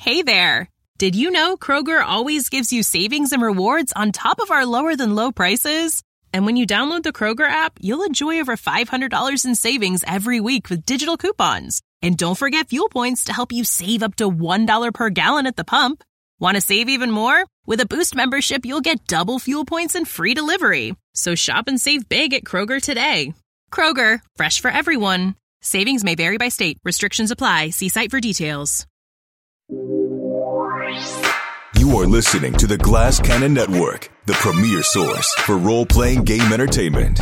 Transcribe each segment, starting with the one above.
Hey there! Did you know Kroger always gives you savings and rewards on top of our lower-than-low prices? And when you download the Kroger app, you'll enjoy over $500 in savings every week with digital coupons. And don't forget fuel points to help you save up to $1 per gallon at the pump. Want to save even more? With a Boost membership, you'll get double fuel points and free delivery. So shop and save big at Kroger today. Kroger, fresh for everyone. Savings may vary by state. Restrictions apply. See site for details. You are listening to the Glass Cannon Network, the premier source for role-playing game entertainment.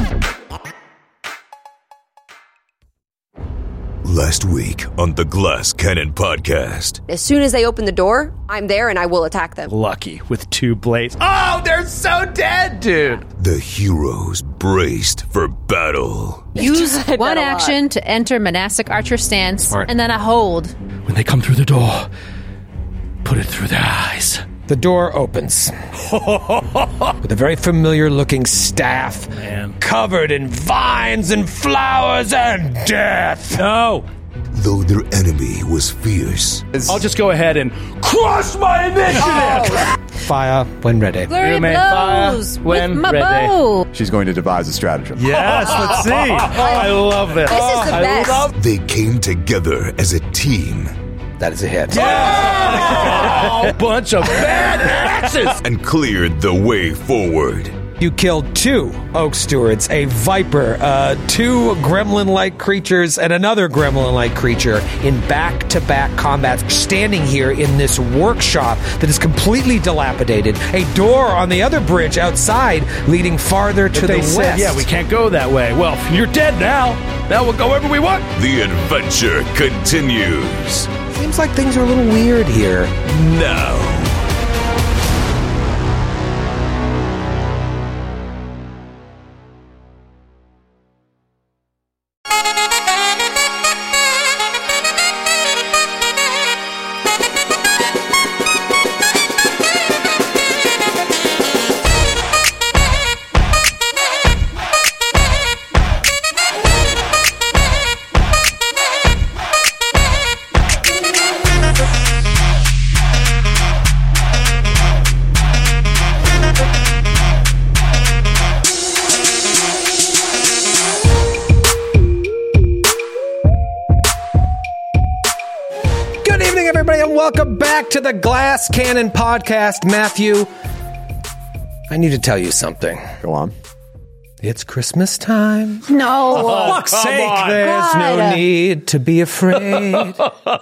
Last week on the Glass Cannon podcast. As soon as they open the door, I'm there and I will attack them. Lucky with 2 blades. Oh, they're so dead, dude. The heroes braced for battle. Use one action to enter monastic archer stance, and then a hold. When they come through the door, put it through their eyes. The door opens with a very familiar-looking staff covered in vines and flowers and death. No. Though their enemy was fierce. I'll just go ahead and crush my initiative. Fire when ready. Flurry blows with my bow. She's going to devise a stratagem. Yes, let's see. I love this. This is the best. They came together as a team. That is a hit. Yeah! Bunch of badasses! And cleared the way forward. You killed 2 Oak Stewards, a viper, 2 gremlin-like creatures, and another gremlin-like creature in back-to-back combat, standing here in this workshop that is completely dilapidated. A door on the other bridge outside leading farther to the west. Said, yeah, we can't go that way. Well, you're dead now. Now we'll go wherever we want. The adventure continues. Seems like things are a little weird here. Now. Welcome back to the Glass Cannon podcast. Matthew, I need to tell you something. Go on. It's Christmas time. No. For fuck's sake, there's no need to be afraid.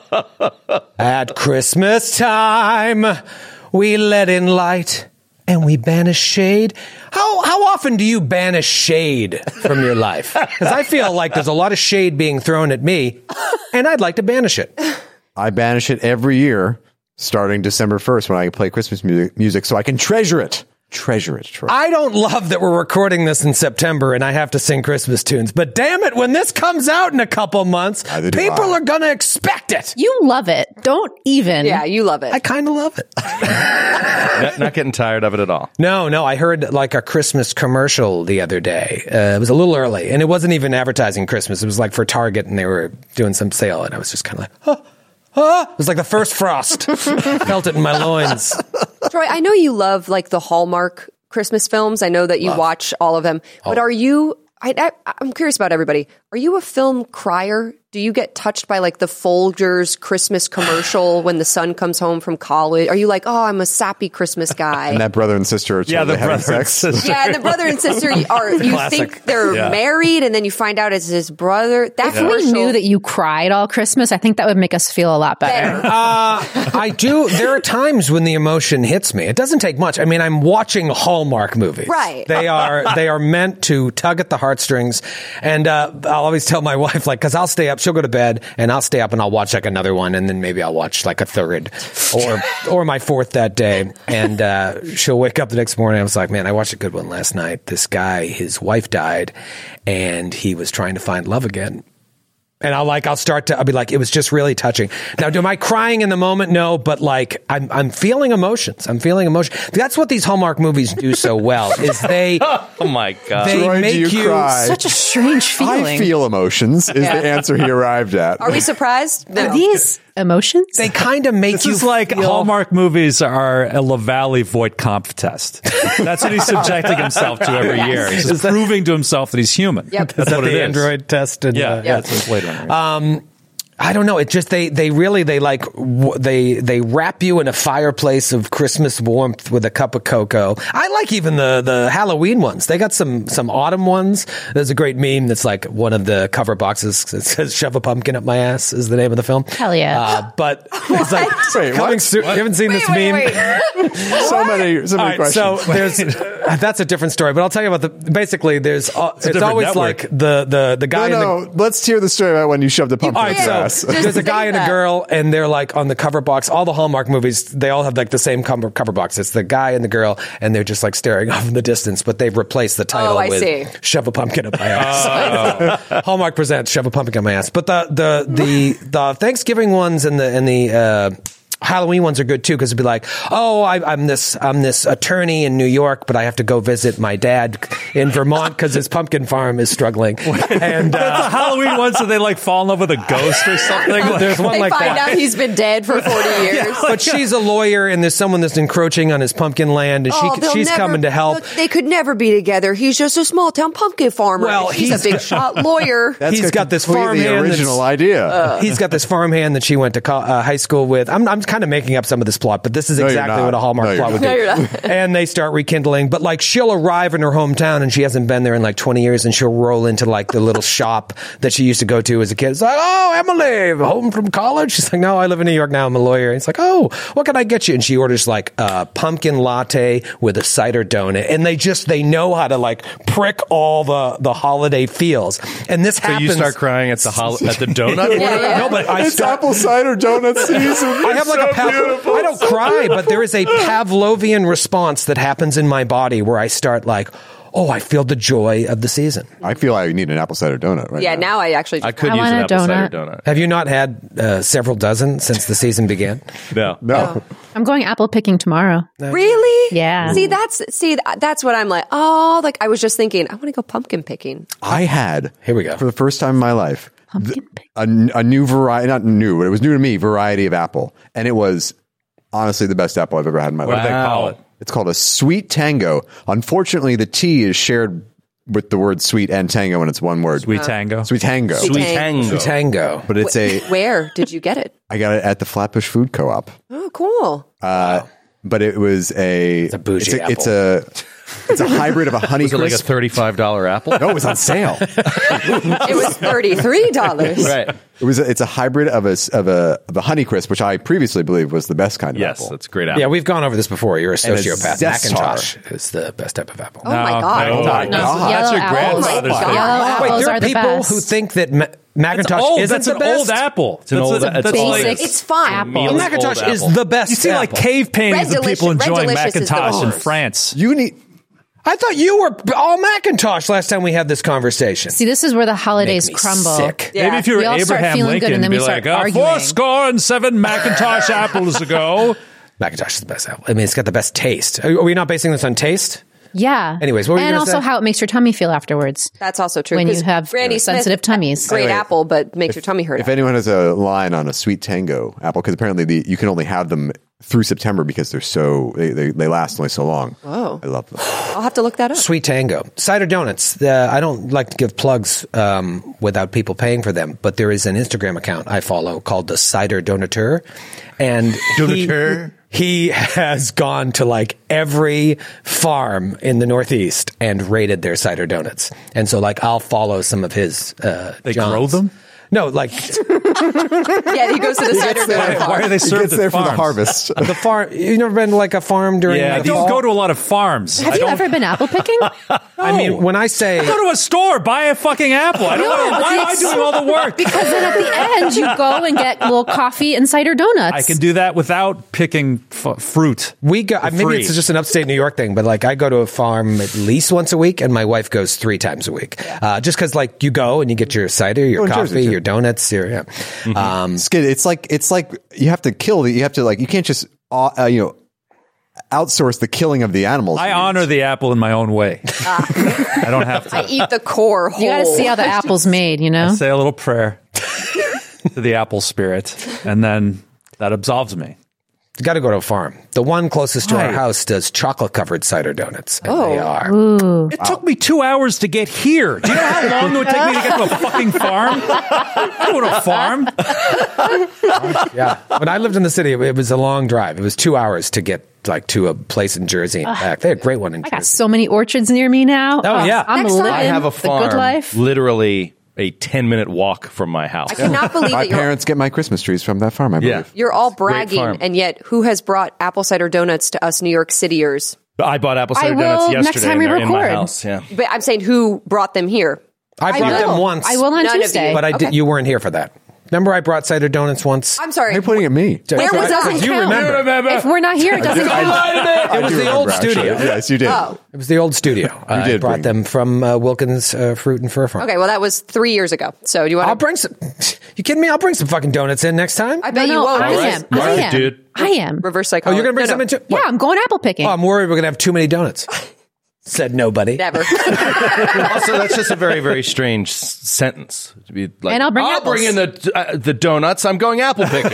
At Christmas time, we let in light and we banish shade. How often do you banish shade from your life? Because I feel like there's a lot of shade being thrown at me, and I'd like to banish it. I banish it every year, starting December 1st when I play Christmas music so I can treasure it. Treasure it, Troy. I don't love that we're recording this in September and I have to sing Christmas tunes, but damn it, when this comes out in a couple months, people are going to expect it. You love it. Don't even. Yeah, you love it. I kind of love it. Not getting tired of it at all. No, I heard like a Christmas commercial the other day. It was a little early, and it wasn't even advertising Christmas. It was like for Target, and they were doing some sale, and I was just kind of like, it was like the first frost. Felt it in my loins. Troy, I know you love like the Hallmark Christmas films. I know that you watch all of them. But are you, I'm curious about everybody. Are you a film crier? Do you get touched by like the Folgers Christmas commercial when the son comes home from college? Are you like, oh, I'm a sappy Christmas guy? And that brother and sister are totally having sex. Yeah, and the brother and sister are, you think they're married and then you find out it's his brother. That if we knew that you cried all Christmas, I think that would make us feel a lot better. I do. There are times when the emotion hits me. It doesn't take much. I mean, I'm watching Hallmark movies. Right. They are meant to tug at the heartstrings. And I'll always tell my wife, like, because I'll stay up, she'll go to bed, and I'll stay up and I'll watch like another one, and then maybe I'll watch like a third or my fourth that day. And she'll wake up the next morning. I was like, man, I watched a good one last night. This guy, his wife died, and he was trying to find love again. And I'll be like, it was just really touching. Now, am I crying in the moment? No, but like, I'm feeling emotions. That's what these Hallmark movies do so well, is they, oh my God. They Troy, make do you cry? Such a strange feeling. I feel emotions is the answer he arrived at. Are we surprised? No. Are these emotions? They kind of make This you is like feel, Hallmark movies are a LaValle Voight-Kampf test. That's what he's subjecting himself to every year. He's just proving to himself that he's human. Yep. That's what it the is. Android test. And, That's Blade Runner. I don't know. It just they wrap you in a fireplace of Christmas warmth with a cup of cocoa. I like even the Halloween ones. They got some autumn ones. There's a great meme that's like one of the cover boxes that says "Shove a pumpkin up my ass" is the name of the film. Hell yeah! But it's like Wait, coming what? soon. You haven't seen this meme? So many All right, questions. so there's that's a different story. But I'll tell you about basically there's it's always network. like the guy. no, let's hear the story about when you shoved a pumpkin All up right, your so ass. there's a guy and a girl, and they're like on the cover box. All the Hallmark movies, they all have like the same cover box. It's the guy and the girl, and they're just like staring off in the distance, but they've replaced the title I with see. "Shove a pumpkin up my ass." Hallmark presents "Shove a pumpkin up my ass," but the Thanksgiving ones and the Halloween ones are good too, because it'd be like, oh, I'm this attorney in New York, but I have to go visit my dad in Vermont because his pumpkin farm is struggling. And That's the Halloween ones that they like fall in love with a ghost or something. there's one They like find that. out he's been dead for 40 years. But she's a lawyer, and there's someone that's encroaching on his pumpkin land, and they'll she's never- coming to help. Look, they could never be together. He's just a small town pumpkin farmer. Well, he's a big shot lawyer. That's he's a got this completely farmhand original that's- idea. He's got this farmhand that she went to high school with. I'm kind of making up some of this plot, but this is No, you're exactly not. what a Hallmark No, you're plot would not. be. No, you're not. And they start rekindling, but like she'll arrive in her hometown and she hasn't been there in like 20 years, and she'll roll into like the little shop that she used to go to as a kid. It's like, oh, Emily, home from college? She's like, no, I live in New York now. I'm a lawyer. And it's like, oh, what can I get you? And she orders like a pumpkin latte with a cider donut. And they know how to like prick all the holiday feels. And this So happens. you start crying at the donut? Yeah. No, but I It's start. apple cider donut season. I have like It's a so beautiful. I don't cry, but there is a Pavlovian response that happens in my body where I start like, oh, I feel the joy of the season. I feel I need an apple cider donut right Yeah, now. now I actually. I could I use want an a apple cider donut. donut. Have you not had several dozen since the season began? No. No. I'm going apple picking tomorrow. Really? Yeah. See, that's what I'm like. Oh, like I was just thinking, I want to go pumpkin picking. I had, Here we go. for the first time in my life, Pumpkin pick. a new variety, not new, but it was new to me, variety of apple. And it was honestly the best apple I've ever had in my What life. do they call it? It's called a sweet tango. Unfortunately, the T is shared with the word sweet and tango, and it's one word. Sweet Tango. Sweet tango. Sweet tango. Tango. But it's Where did you get it? I got it at the Flatbush Food Co-op. Oh, cool. But it was it's a bougie it's a hybrid of a honey Was it like a crisp. $35 apple? No, it was on sale. It was $33. Right. It's a hybrid of a honey crisp, which I previously believed was the best kind of Yes, apple. that's a great apple. Yeah, we've gone over this before. You're a And a sociopath. zestar. Macintosh is the best type of apple. Oh my God. No, my No, God. yellow That's your apples. grandfather's Oh my favorite. God. Yellow Wait, apples there are are the people best. who think that Macintosh Oh, isn't that's the an best. old apple. It's an old- that's it's like, like- It's fine. Apple. Meal- Macintosh old is apple. the best. you see like apple. cave paintings Red of people Delicious- Red enjoying Delicious is the Macintosh in worst. France. You need. I thought you were all Macintosh last time we had this conversation. See, this is where the holidays Make me crumble. sick. Yeah. Maybe if you were We all start Abraham feeling good, Lincoln, and then be we start like, arguing. 407 Macintosh apples ago. Macintosh is the best apple. I mean, it's got the best taste. Are we not basing this on taste? Yeah. Anyways, what were you and gonna also say? how it makes your tummy feel afterwards. That's also true. When you 'cause have Granny Smith, sensitive tummies. Great Anyway, apple, but makes your tummy hurt. If anyone has a line on a sweet tango apple, because apparently you can only have them through September because they last only so long. Whoa. I love them. I'll have to look that up. Sweet Tango. Cider donuts. I don't like to give plugs without people paying for them, but there is an Instagram account I follow called the Cider Donateur. And he has gone to like every farm in the Northeast and rated their cider donuts. And so like I'll follow some of his They Johns. grow them? No, like Yeah, he goes to the cider donut Why farm. are they It served gets at there for the farms? harvest. the farm. You've never been to like a farm during Yeah, I the don't fall? go to a lot of farms. Have you ever been apple picking? I mean, when I say Go to a store, buy a fucking apple. I don't know. Why am I doing all the work? Because then at the end, you go and get a little coffee and cider donuts. I can do that without picking fruit. we go, maybe free. it's just an upstate New York thing, but like I go to a farm at least once a week, and my wife goes 3 times a week. Just because like you go and you get your cider, your Oh, in coffee, Jersey, too. your your donuts. Skid, it's like you have to kill you can't just outsource the killing of the animals. I honor the apple in my own way. I don't have to. I eat the core whole. You got to see how the apple's made, I say a little prayer to the apple spirit, and then that absolves me. You got to go to a farm. The one closest to our house does chocolate-covered cider donuts. And they are. Ooh. It took me 2 hours to get here. Do you know how long it would take me to get to a fucking farm? I don't want a farm. Yeah. When I lived in the city, it was a long drive. It was 2 hours to get to a place in Jersey and back. They had a great one in Jersey. I got so many orchards near me now. Oh, yeah. I'm Next time. living I have a the farm good life. literally a 10-minute walk from my house. I cannot believe My that parents get my Christmas trees from that farm, I believe. you're all Great bragging, farm. and yet who has brought apple cider donuts to us New York Cityers? I bought apple cider I donuts will yesterday next time we in my record. house. Yeah. But I'm saying who brought them here? I brought them once. I will on None of Tuesday. you. But I did, Okay. you weren't here for that. Remember I brought cider donuts once? I'm sorry. You're putting it at me. Where was I? You remember. If we're not here, it doesn't count. It was the old studio. Yes, you did. Oh. It was the old studio. I did brought bring them from Wilkins Fruit and Fur Farm. Okay, well, that was 3 years ago. So do you want I'll bring some. You kidding me? I'll bring some fucking donuts in next time. I bet you No, won't. I right. am. All I right, am. dude. I am. Reverse Oh, psychology. you're going to bring some in too? Yeah, I'm going apple picking. Oh, I'm worried we're going to have too many donuts. Said nobody. Never. Also, that's just a very, very strange sentence. To be like, And I'll bring apples. bring in the donuts. I'm going apple picking.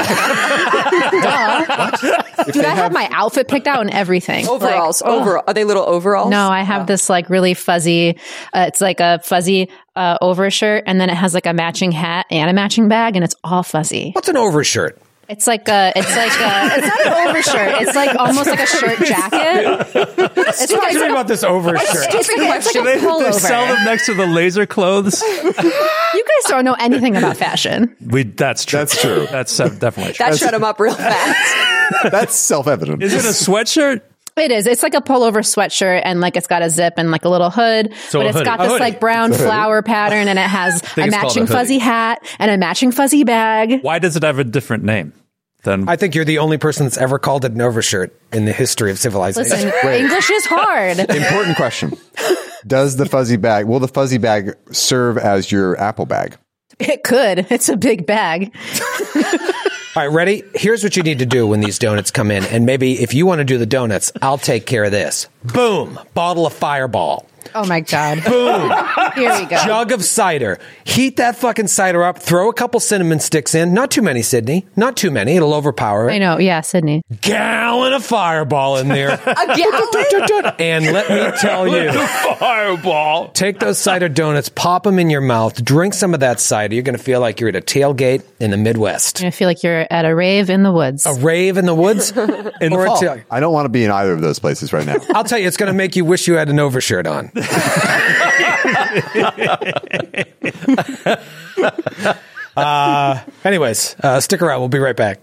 Dude, I have my outfit picked out and everything. Overalls. Like, Overall. Are they little overalls? No, I have this like really fuzzy, it's like a fuzzy overshirt, and then it has like a matching hat and a matching bag, and it's all fuzzy. What's an overshirt? It's not an overshirt. It's like almost like a shirt jacket. It's Talk to me about this overshirt. Stupid it's question. like a They pullover. sell them next to the laser clothes. You guys don't know anything about fashion. That's true. That's true. That's definitely true. That shut him up real fast. That's self-evident. Is it a sweatshirt? It is. It's like a pullover sweatshirt, and like it's got a zip and like a little hood. So but a it's hoodie. got A this hoodie. like brown flower pattern, and it has a it's called matching a hoodie. fuzzy hat and a matching fuzzy bag. Why does it have a different name than? I think you're the only person that's ever called it an overshirt in the history of civilization. Listen, English is hard. Important question. Will the fuzzy bag serve as your apple bag? It could. It's a big bag. All right, ready? Here's what you need to do when these donuts come in. And maybe if you want to do the donuts, I'll take care of this. Boom. Bottle of Fireball. Oh my God. Boom. Here we go. Jug of cider. Heat that fucking cider up. Throw a couple cinnamon sticks in. Not too many, Sydney. Not too many. It'll overpower it. I know. Yeah, Sydney. Gallon of Fireball in there. And let me tell you. Fireball. Take those cider donuts, pop them in your mouth, drink some of that cider. You're going to feel like you're at a tailgate in the Midwest. I feel like you're at a rave in the woods. A rave in the woods? In the Or a fall. tail- I don't want to be in either of those places right now. I'll tell you, it's going to make you wish you had an overshirt on. Anyways, stick around. We'll be right back.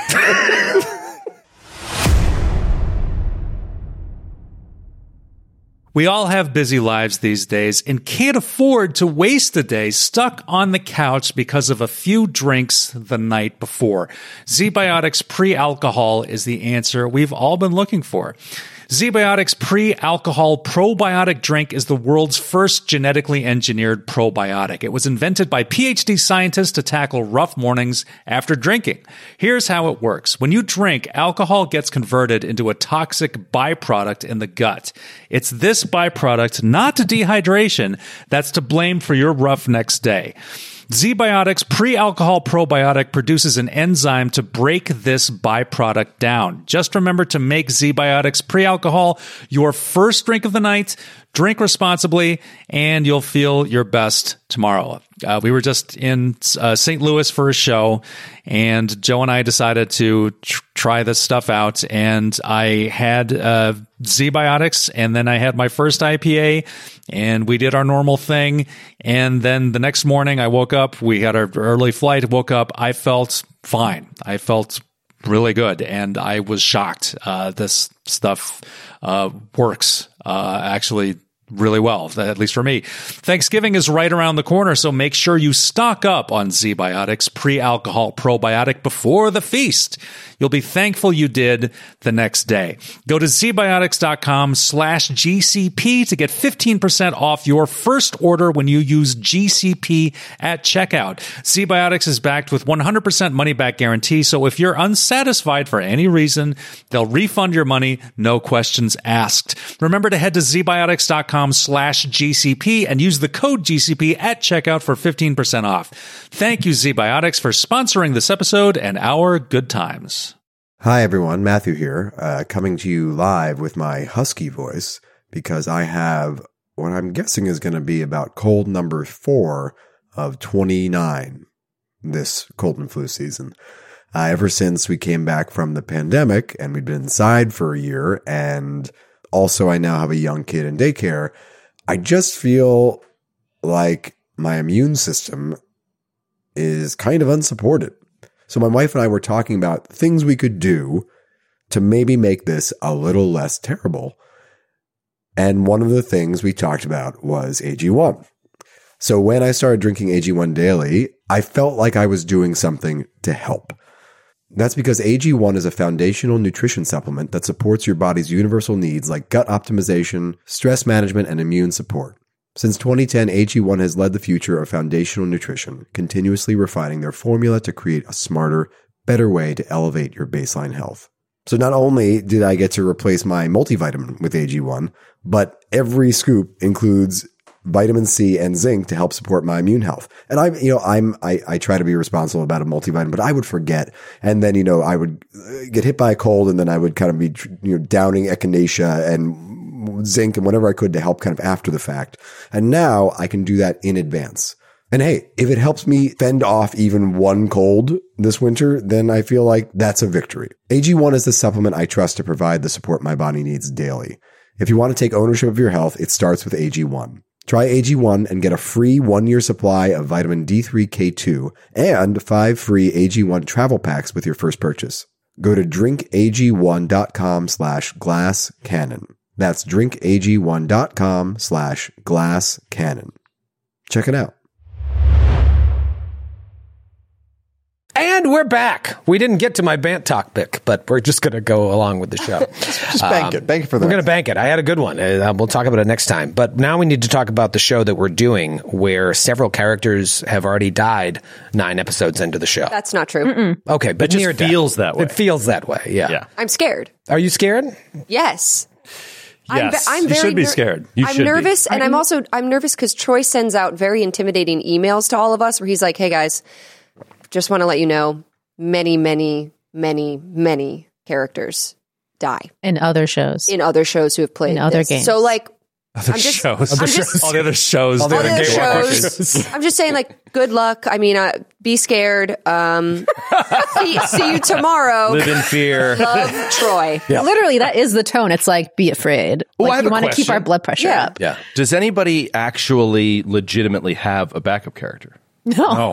We all have busy lives these days and can't afford to waste a day stuck on the couch because of a few drinks the night before. ZBiotics Pre-Alcohol is the answer we've all been looking for. ZBiotics Pre-Alcohol Probiotic Drink is the world's first genetically engineered probiotic. It was invented by PhD scientists to tackle rough mornings after drinking. Here's how it works. When you drink, alcohol gets converted into a toxic byproduct in the gut. It's this byproduct, not dehydration, that's to blame for your rough next day. ZBiotics Pre-Alcohol Probiotic produces an enzyme to break this byproduct down. Just remember to make ZBiotics Pre-Alcohol your first drink of the night. Drink responsibly, and you'll feel your best tomorrow. We were just in St. Louis for a show, and Joe and I decided to try this stuff out. And I had ZBiotics, and then I had my first IPA, and we did our normal thing. And then the next morning, I woke up. We had our early flight. Woke up. I felt fine. I felt really good, and I was shocked. This stuff works. Actually really well, at least for me. Thanksgiving is right around the corner, so make sure you stock up on ZBiotics pre-alcohol probiotic before the feast. You'll be thankful you did the next day. Go to zbiotics.com/GCP to get 15% off your first order when you use GCP at checkout. ZBiotics is backed with 100% money-back guarantee, so if you're unsatisfied for any reason, they'll refund your money, no questions asked. Remember to head to zbiotics.com/GCP and use the code GCP at checkout for 15% off. Thank you, ZBiotics, for sponsoring this episode and our good times. Hi, everyone. Matthew here, coming to you live with my husky voice because I have what I'm guessing is going to be about cold number 4 of 29 this cold and flu season. Ever since we came back from the pandemic and we'd been inside for a year, and also I now have a young kid in daycare, I just feel like my immune system is kind of unsupported. So my wife and I were talking about things we could do to maybe make this a little less terrible. And one of the things we talked about was AG1. So when I started drinking AG1 daily, I felt like I was doing something to help. That's because AG1 is a foundational nutrition supplement that supports your body's universal needs like gut optimization, stress management, and immune support. Since 2010, AG1 has led the future of foundational nutrition, continuously refining their formula to create a smarter, better way to elevate your baseline health. So not only did I get to replace my multivitamin with AG1, but every scoop includes vitamin C and zinc to help support my immune health. And I try to be responsible about a multivitamin, but I would forget. And then, I would get hit by a cold, and then I would kind of be, downing echinacea and zinc and whatever I could to help kind of after the fact. And now I can do that in advance. And hey, if it helps me fend off even one cold this winter, then I feel like that's a victory. AG1 is the supplement I trust to provide the support my body needs daily. If you want to take ownership of your health, it starts with AG1. Try AG1 and get a free 1-year supply of vitamin D3K2 and 5 free AG1 travel packs with your first purchase. Go to drinkag1.com/glasscannon. That's drinkag1.com/glasscannon. Check it out. And we're back. We didn't get to my Bant Talk pick, but we're just going to go along with the show. Just bank it. Bank it for that. We're going to bank it. I had a good one. We'll talk about it next time. But now we need to talk about the show that we're doing where several characters have already died 9 episodes into the show. That's not true. Okay, but it just feels that way. It feels that way, yeah. I'm scared. Are you scared? Yes. Yes, I'm you very should be scared. I'm nervous, and I'm nervous because Troy sends out very intimidating emails to all of us where he's like, "Hey guys, just want to let you know, many, many, many, many characters die in other shows who have played in other games." So all the other shows. I'm just saying, good luck. I mean, be scared. See you tomorrow. Live in fear. Love, Troy. Yeah. Literally, that is the tone. It's like, be afraid. I want to keep our blood pressure up. Yeah. Does anybody actually legitimately have a backup character? No.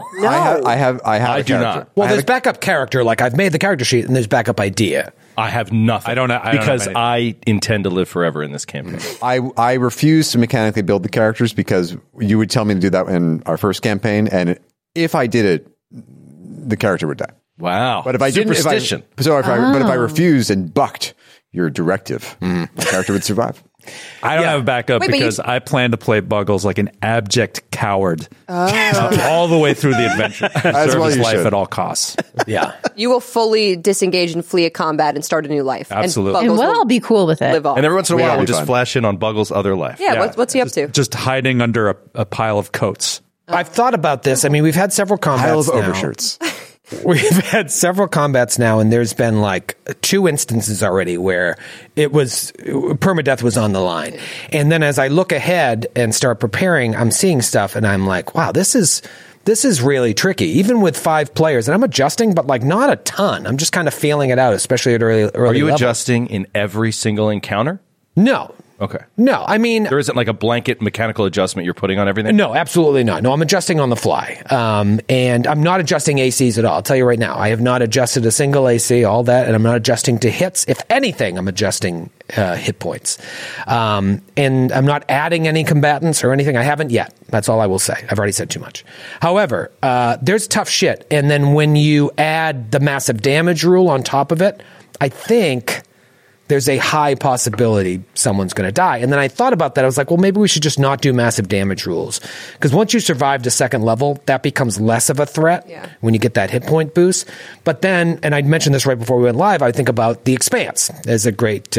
I do not. Well, there's backup character. Like I've made the character sheet, and there's backup idea. I have nothing. I don't know because I intend to live forever in this campaign. I refuse to mechanically build the characters because you would tell me to do that in our first campaign, and if I did it, the character would die. Wow! But if I didn't, but if I refused and bucked your directive, the character would survive. I don't have a backup because I plan to play Buggles like an abject coward all the way through the adventure. Serve his life at all costs. Yeah. You will fully disengage and flee a combat and start a new life. Absolutely. And we'll be cool with it. Live on. And every once in a while, we'll just flash in on Buggles' other life. Yeah, what's he up to? Just hiding under a pile of coats. I've thought about this. I mean, we've had several combats Pile of now. overshirts. We've had several combats now, and there's been 2 instances already where permadeath was on the line. And then as I look ahead and start preparing, I'm seeing stuff, and I'm like, wow, this is really tricky, even with 5 players. And I'm adjusting, but not a ton. I'm just kind of feeling it out, especially at early Are you levels. adjusting in every single encounter? No. Okay. No, I mean, there isn't like a blanket mechanical adjustment you're putting on everything? No, absolutely not. No, I'm adjusting on the fly. And I'm not adjusting ACs at all. I'll tell you right now. I have not adjusted a single AC, all that, and I'm not adjusting to hits. If anything, I'm adjusting hit points. And I'm not adding any combatants or anything. I haven't yet. That's all I will say. I've already said too much. However, there's tough shit. And then when you add the massive damage rule on top of it, I think there's a high possibility someone's going to die. And then I thought about that. I was like, well, maybe we should just not do massive damage rules. Because once you survive to second level, that becomes less of a threat when you get that hit point boost. But then, and I mentioned this right before we went live, I think about The Expanse as a great,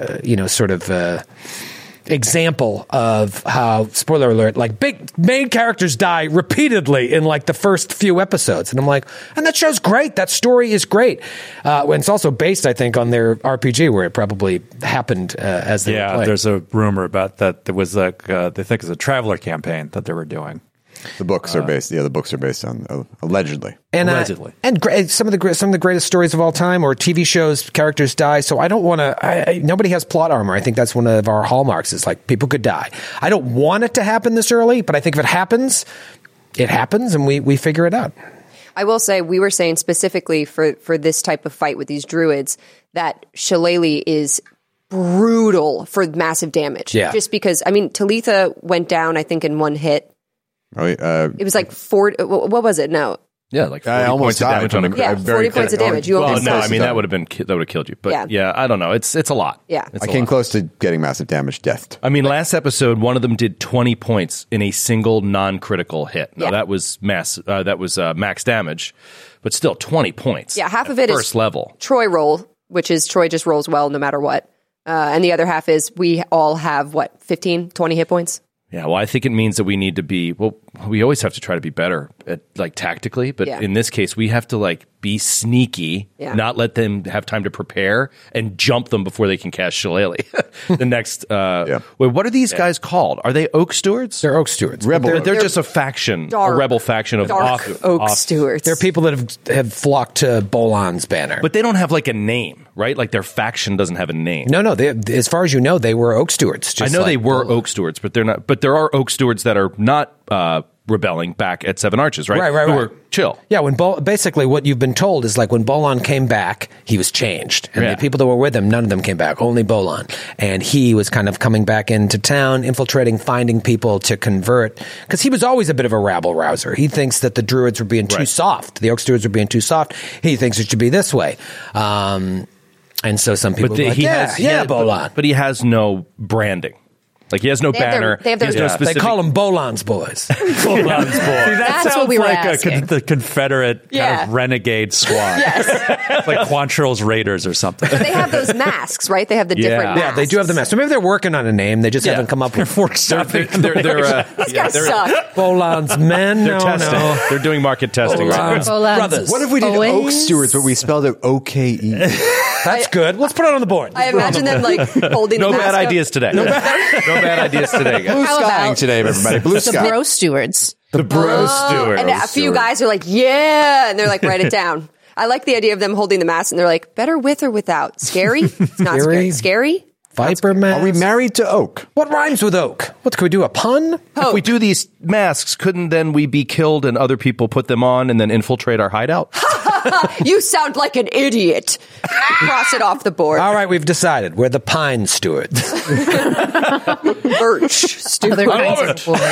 example of how, spoiler alert, like big main characters die repeatedly in like the first few episodes. And I'm like, and that show's great. That story is great. And it's also based, I think, on their RPG where it probably happened as they were playing. There's a rumor about that. There was like, they think it's a Traveler campaign that they were doing. The books are based. Yeah, the books are based on allegedly. And some of the greatest stories of all time, or TV shows, characters die. So I don't want to. Nobody has plot armor. I think that's one of our hallmarks. Is like people could die. I don't want it to happen this early, but I think if it happens, and we figure it out. I will say, we were saying specifically for this type of fight with these druids that Shillelagh is brutal for massive damage. Yeah. Just because, I mean, Talitha went down, I think, in one hit. It was like 40. What was it? No. Yeah, like 40 points of damage on a 40 points of damage. That would have killed you. But yeah, I don't know. It's a lot. Yeah. I came close to getting massive damage deathed. I mean, last episode, one of them did 20 points in a single non-critical hit. Now, that was max damage, but still 20 points. Yeah, half of it is first level. Troy roll, which is Troy just rolls well no matter what. And the other half is we all have, 15, 20 hit points? Yeah, well, I think it means that we need to be, we always have to try to be better at tactically, but in this case, we have to be sneaky, not let them have time to prepare and jump them before they can cast Shillelagh. The next, wait, what are these guys called? Are they Oak Stewards? They're Oak Stewards. They're just a faction, a rebel faction of Oak Stewards. They're people that have flocked to Bolan's banner. But they don't have a name, right? Like their faction doesn't have a name. No, as far as you know, they were Oak Stewards. I know they were Oak Stewards, but they're not. But there are Oak Stewards that are not rebelling back at Seven Arches, right? Right. Who were chill. Yeah, basically what you've been told is when Bolan came back, he was changed. And the people that were with him, none of them came back, only Bolan. And he was kind of coming back into town, infiltrating, finding people to convert. Because he was always a bit of a rabble-rouser. He thinks that the Druids were being too soft. The Oak Stewards were being too soft. He thinks it should be this way. And so some people are Bolan. But he has no branding. He has no banner. They call them Bolan's boys. Bolan's boys. That That's what we were asking. The Confederate kind of renegade squad. Yes. Like Quantrill's Raiders or something. They have those masks, right? They have the different masks. Yeah, they do have the masks. So maybe they're working on a name. They just haven't come up with These guys suck. Bolan's men. They're testing. No. They're doing market testing right now. Brothers. What if we did Oak Stewards, but we spelled it O-K-E? That's good. Let's put it on the board. I imagine them holding no the mask bad up. ideas today. No bad ideas today, guys. Blue skying today, everybody. Blue sky. The Bro Stewards. The Bro Stewards. And a few guys are like, yeah, and they're like, write it down. I like the idea of them holding the mask, and they're like, better with or without? Scary? It's not scary. Scary? Viper mask. Are we married to Oak? What rhymes with Oak? What can we do? A pun? If we do these masks, couldn't then we be killed and other people put them on and then infiltrate our hideout? You sound like an idiot. Cross it off the board. All right, we've decided. We're the Pine Stewards. Birch Stewards. Other kinds of wood.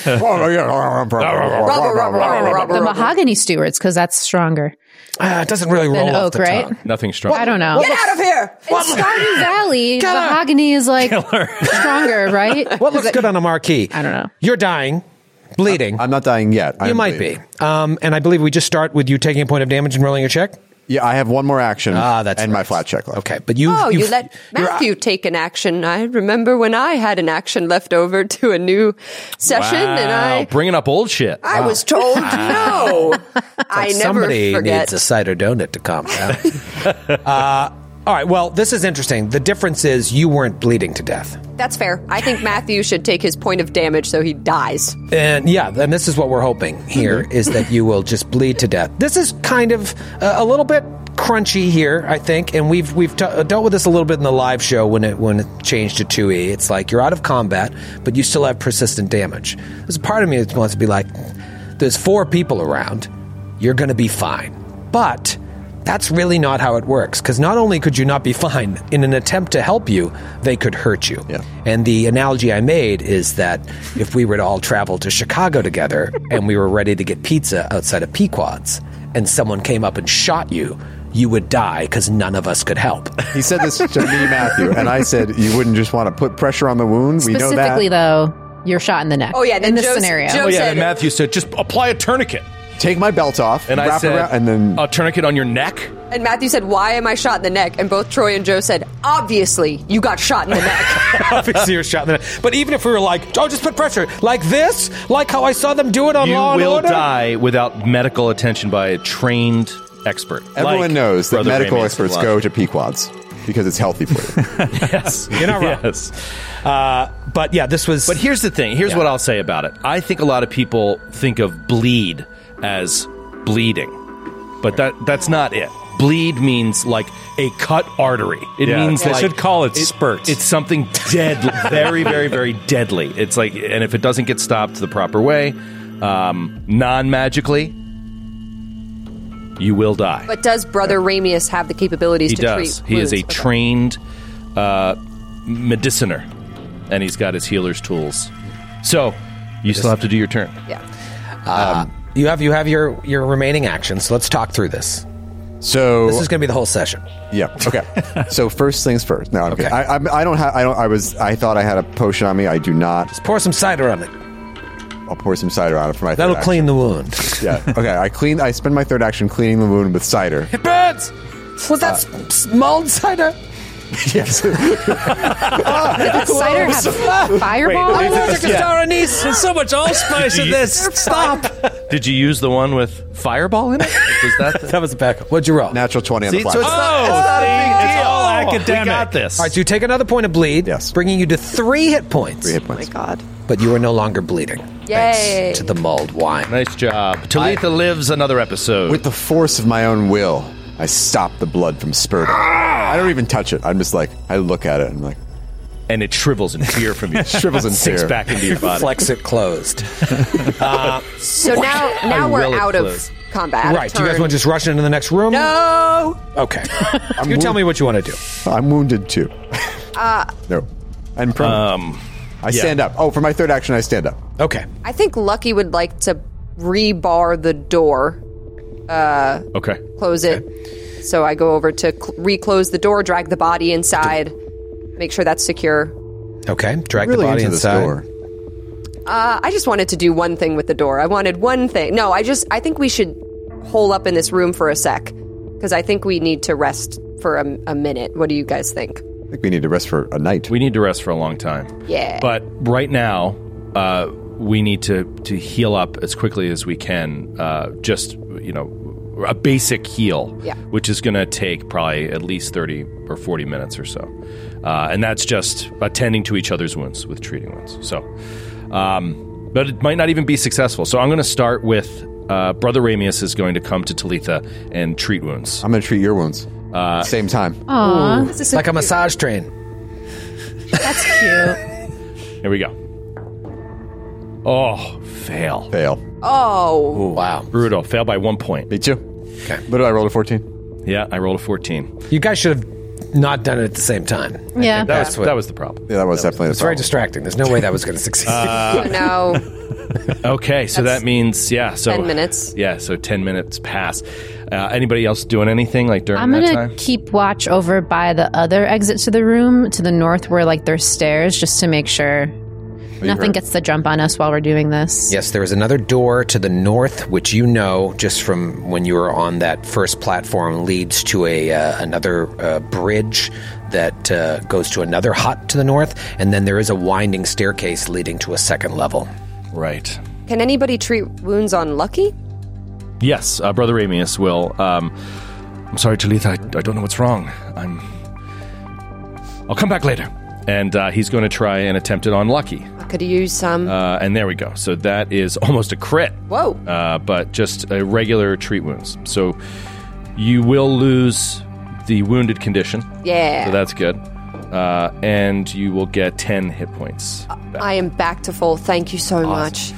The Mahogany Stewards, because that's stronger. It doesn't really roll Than off Oak, the right? tongue. Nothing strong. I don't know. Get out of here. In Stardew Valley, Mahogany is stronger, right? What looks good on a marquee? I don't know. You're dying, bleeding. I'm not dying yet. You might be. And I believe we just start with you taking a point of damage and rolling a check. Yeah, I have one more action and my flat check left. Okay, but you let Matthew take an action. I remember when I had an action left over to a new session, and bringing up old shit. I was told no. I never somebody forget. needs a cider donut to calm down. All right, well, this is interesting. The difference is you weren't bleeding to death. That's fair. I think Matthew should take his point of damage so he dies. And and this is what we're hoping here is that you will just bleed to death. This is kind of a little bit crunchy here, I think, and we've dealt with this a little bit in the live show when it changed to 2E. It's like you're out of combat, but you still have persistent damage. There's a part of me that wants to be like, there's 4 people around, you're going to be fine. But that's really not how it works, because not only could you not be fine, in an attempt to help you, they could hurt you. Yeah. And the analogy I made is that if we were to all travel to Chicago together and we were ready to get pizza outside of Pequod's, and someone came up and shot you, you would die because none of us could help. He said this to me, Matthew, and I said you wouldn't just want to put pressure on the wound. We know that. Specifically, though, you're shot in the neck. Oh, yeah. In this scenario. And Matthew said, just apply a tourniquet. Take my belt off, and I said, around, and then a tourniquet on your neck? And Matthew said, why am I shot in the neck? And both Troy and Joe said, obviously, you got shot in the neck. Obviously, you're shot in the neck. But even if we were like, oh, just put pressure, like this, like how I saw them do it on Law and Order. You will die without medical attention by a trained expert. Everyone knows that medical experts go to Pequod's because it's healthy for you. Yes. You're not wrong. Yes. But yeah, this was... But here's the thing. Here's what I'll say about it. I think a lot of people think of bleed as bleeding, but that's not it. Bleed means like a cut artery. It means they like should call it spurts. It's something deadly, very, very, very deadly. It's like, and if it doesn't get stopped the proper way, non-magically, you will die. But does Brother Ramius have the capabilities He to does. treat He is wounds? a trained mediciner, and he's got his healer's tools. So you still have to do your turn. Yeah. You have your remaining actions, so let's talk through this. So this is going to be the whole session. Yeah. Okay. So first things first. No, I'm Okay. kidding. I thought I had a potion on me. I do not. Just pour some cider on it. I'll pour some cider on it for my That'll third clean the wound. action. Yeah. Okay. I spend my third action cleaning the wound with cider. It burns! Was that mulled cider? Yes. Did that cider have fireball? There's so much allspice in this. Stop. Did you use the one with fireball in it? Was that That was the backup. What'd you roll? Natural 20 on the flash. it's not a big deal. It's all academic. We got this. All right, so you take another point of bleed, Yes. bringing you to 3 hit points. 3 hit Oh, points. my God. But you are no longer bleeding. Yay. Thanks to the mulled wine. Nice job. Talitha lives another episode. With the force of my own will, I stop the blood from spurting. I don't even touch it. I'm just like, I look at it and I'm like, and it shrivels in fear from you. Shrivels in Sinks fear. back into your body. Flex it closed. So now we're will it out close. of combat. out of Right. Do you guys turn. want to just rush into the next room? No! Okay. You tell me what you want to do. I'm wounded too. No. I'm prone. I stand up. Oh, for my third action, I stand up. Okay. I think Lucky would like to rebar the door, Okay. close it. So I go over to reclose the door, drag the body inside, make sure that's secure. Okay. Drag Really the body into this inside. door. I just wanted to do one thing with the door. I wanted one thing. No, I think we should hole up in this room for a sec, because I think we need to rest for a minute. What do you guys think? I think we need to rest for a night. We need to rest for a long time. Yeah. But right now, we need to heal up as quickly as we can. Just, a basic heal, Yeah. which is going to take probably at least 30 or 40 minutes or so. And that's just attending to each other's wounds with treating wounds. So, but it might not even be successful. So I'm going to start with Brother Ramius is going to come to Talitha and treat wounds. I'm going to treat your wounds. Same time. Aw, Like a massage train. that's cute. Here we go. Oh, fail. Fail. Oh. Wow. Brutal. Fail by 1 point. Me too. Okay. What did I roll? A 14? Yeah, I rolled a 14. You guys should have not done it at the same time. Yeah. That was the problem. Yeah, that was definitely the It's very problem. distracting. There's no way that was going to succeed. No. Okay, so That's that means, 10 minutes. Yeah, so 10 minutes pass. Anybody else doing anything like during I'm that going time? to keep watch over by the other exit to the room to the north where like there's stairs just to make sure nothing gets the jump on us while we're doing this. Yes, there is another door to the north, which you know just from when you were on that first platform leads to another bridge that goes to another hut to the north, and then there is a winding staircase leading to a second level. Right. Can anybody treat wounds on Lucky? Yes, Brother Ramius will. I'm sorry, Talitha, I don't know what's wrong. I'll come back later. And he's going to try and attempt it on Lucky. I could use some. And there we go. So that is almost a crit. Whoa. But just a regular treat wounds. So You will lose the wounded condition. Yeah. So that's good. And you will get 10 hit points back. I am back to full. Thank you so much.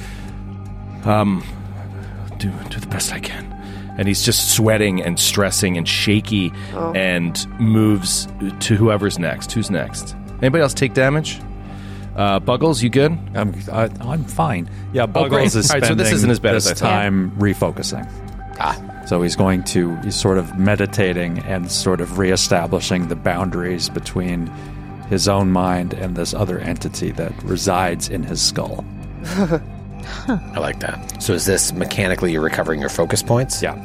Do the best I can. And he's just sweating and stressing and shaky and moves to whoever's next. Who's next? Anybody else take damage? Buggles, you good? I'm fine. Yeah, Buggles is All right, spending so this isn't as bad as I this thought. time refocusing. So he's sort of meditating and sort of reestablishing the boundaries between his own mind and this other entity that resides in his skull. I like that. So is this mechanically you're recovering your focus points? Yeah.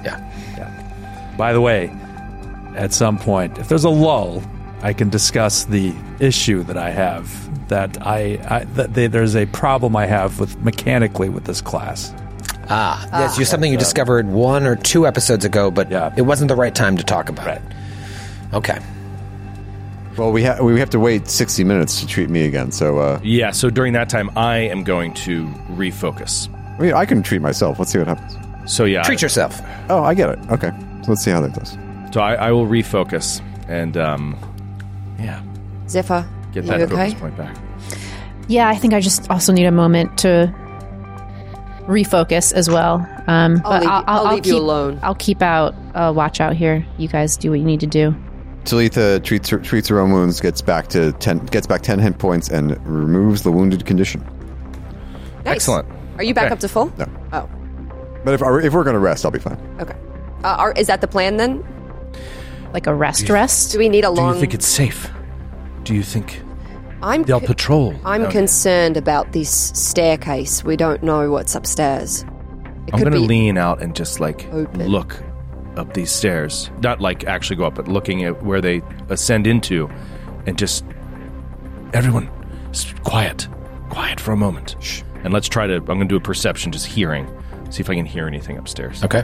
By the way, at some point, if there's a lull, I can discuss the issue that I have. There's a problem I have mechanically with this class. That's just something you discovered 1 or 2 episodes ago, but it wasn't the right time to talk about it. Okay. Well, we have to wait 60 minutes to treat me again, so... Yeah, so during that time, I am going to refocus. I mean, I can treat myself. Let's see what happens. So, yeah. Treat yourself. Oh, I get it. Okay. So let's see how that goes. So I will refocus and, Zephyr, get you that okay? focus point back. Yeah, I think I just also need a moment to refocus as well. I'll leave you alone. I'll keep out, watch out here. You guys do what you need to do. Talitha treats her own wounds, gets back 10 hit points, and removes the wounded condition. Nice. Excellent. Are you back Okay. up to full? No. Oh, But if we're going to rest, I'll be fine. okay. Is that the plan then? Like a rest? Do we need a Do long... you think it's safe? Do you think co- they'll patrol? I'm down concerned about this staircase. We don't know what's upstairs. It I'm could going to be lean out and just open. look up these stairs. Not actually go up, but looking at where they ascend into, and just everyone, quiet for a moment. Shh. And let's try to. I'm going to do a perception, just hearing, see if I can hear anything upstairs. Okay.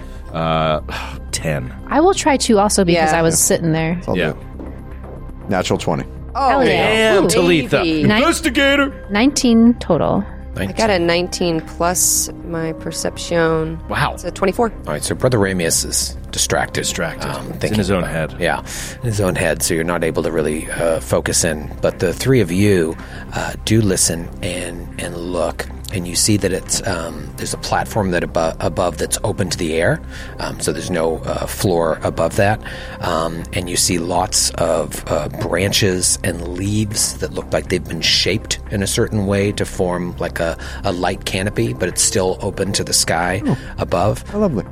10. I will try to also because Yeah. I was sitting there. I'll Yeah. do it. Natural 20. Oh, Hell yeah. Damn, Ooh. Talitha, baby. investigator. 19 total. I got a 19 plus my perception. Wow. It's a 24. All right, so Brother Ramius is distracted. It's in his own head. Yeah, in his own head, so you're not able to really focus in. But the three of you do listen and look, and you see that it's there's a platform that above that's open to the air, so there's no floor above that, and you see lots of branches and leaves that look like they've been shaped in a certain way to form like a light canopy, but it's still open to the sky above. Oh, lovely.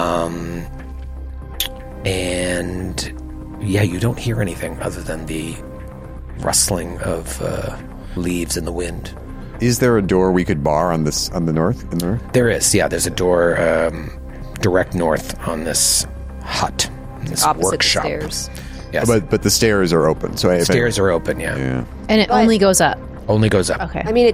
And yeah, you don't hear anything other than the rustling of leaves in the wind. Is there a door we could bar on the north? In the north? There is, yeah. There's a door direct north on this hut, this Opposite workshop. the stairs. Yes, But the stairs are open. So if stairs are open. Yeah, Yeah. And it only goes up. only goes up. Okay. I mean,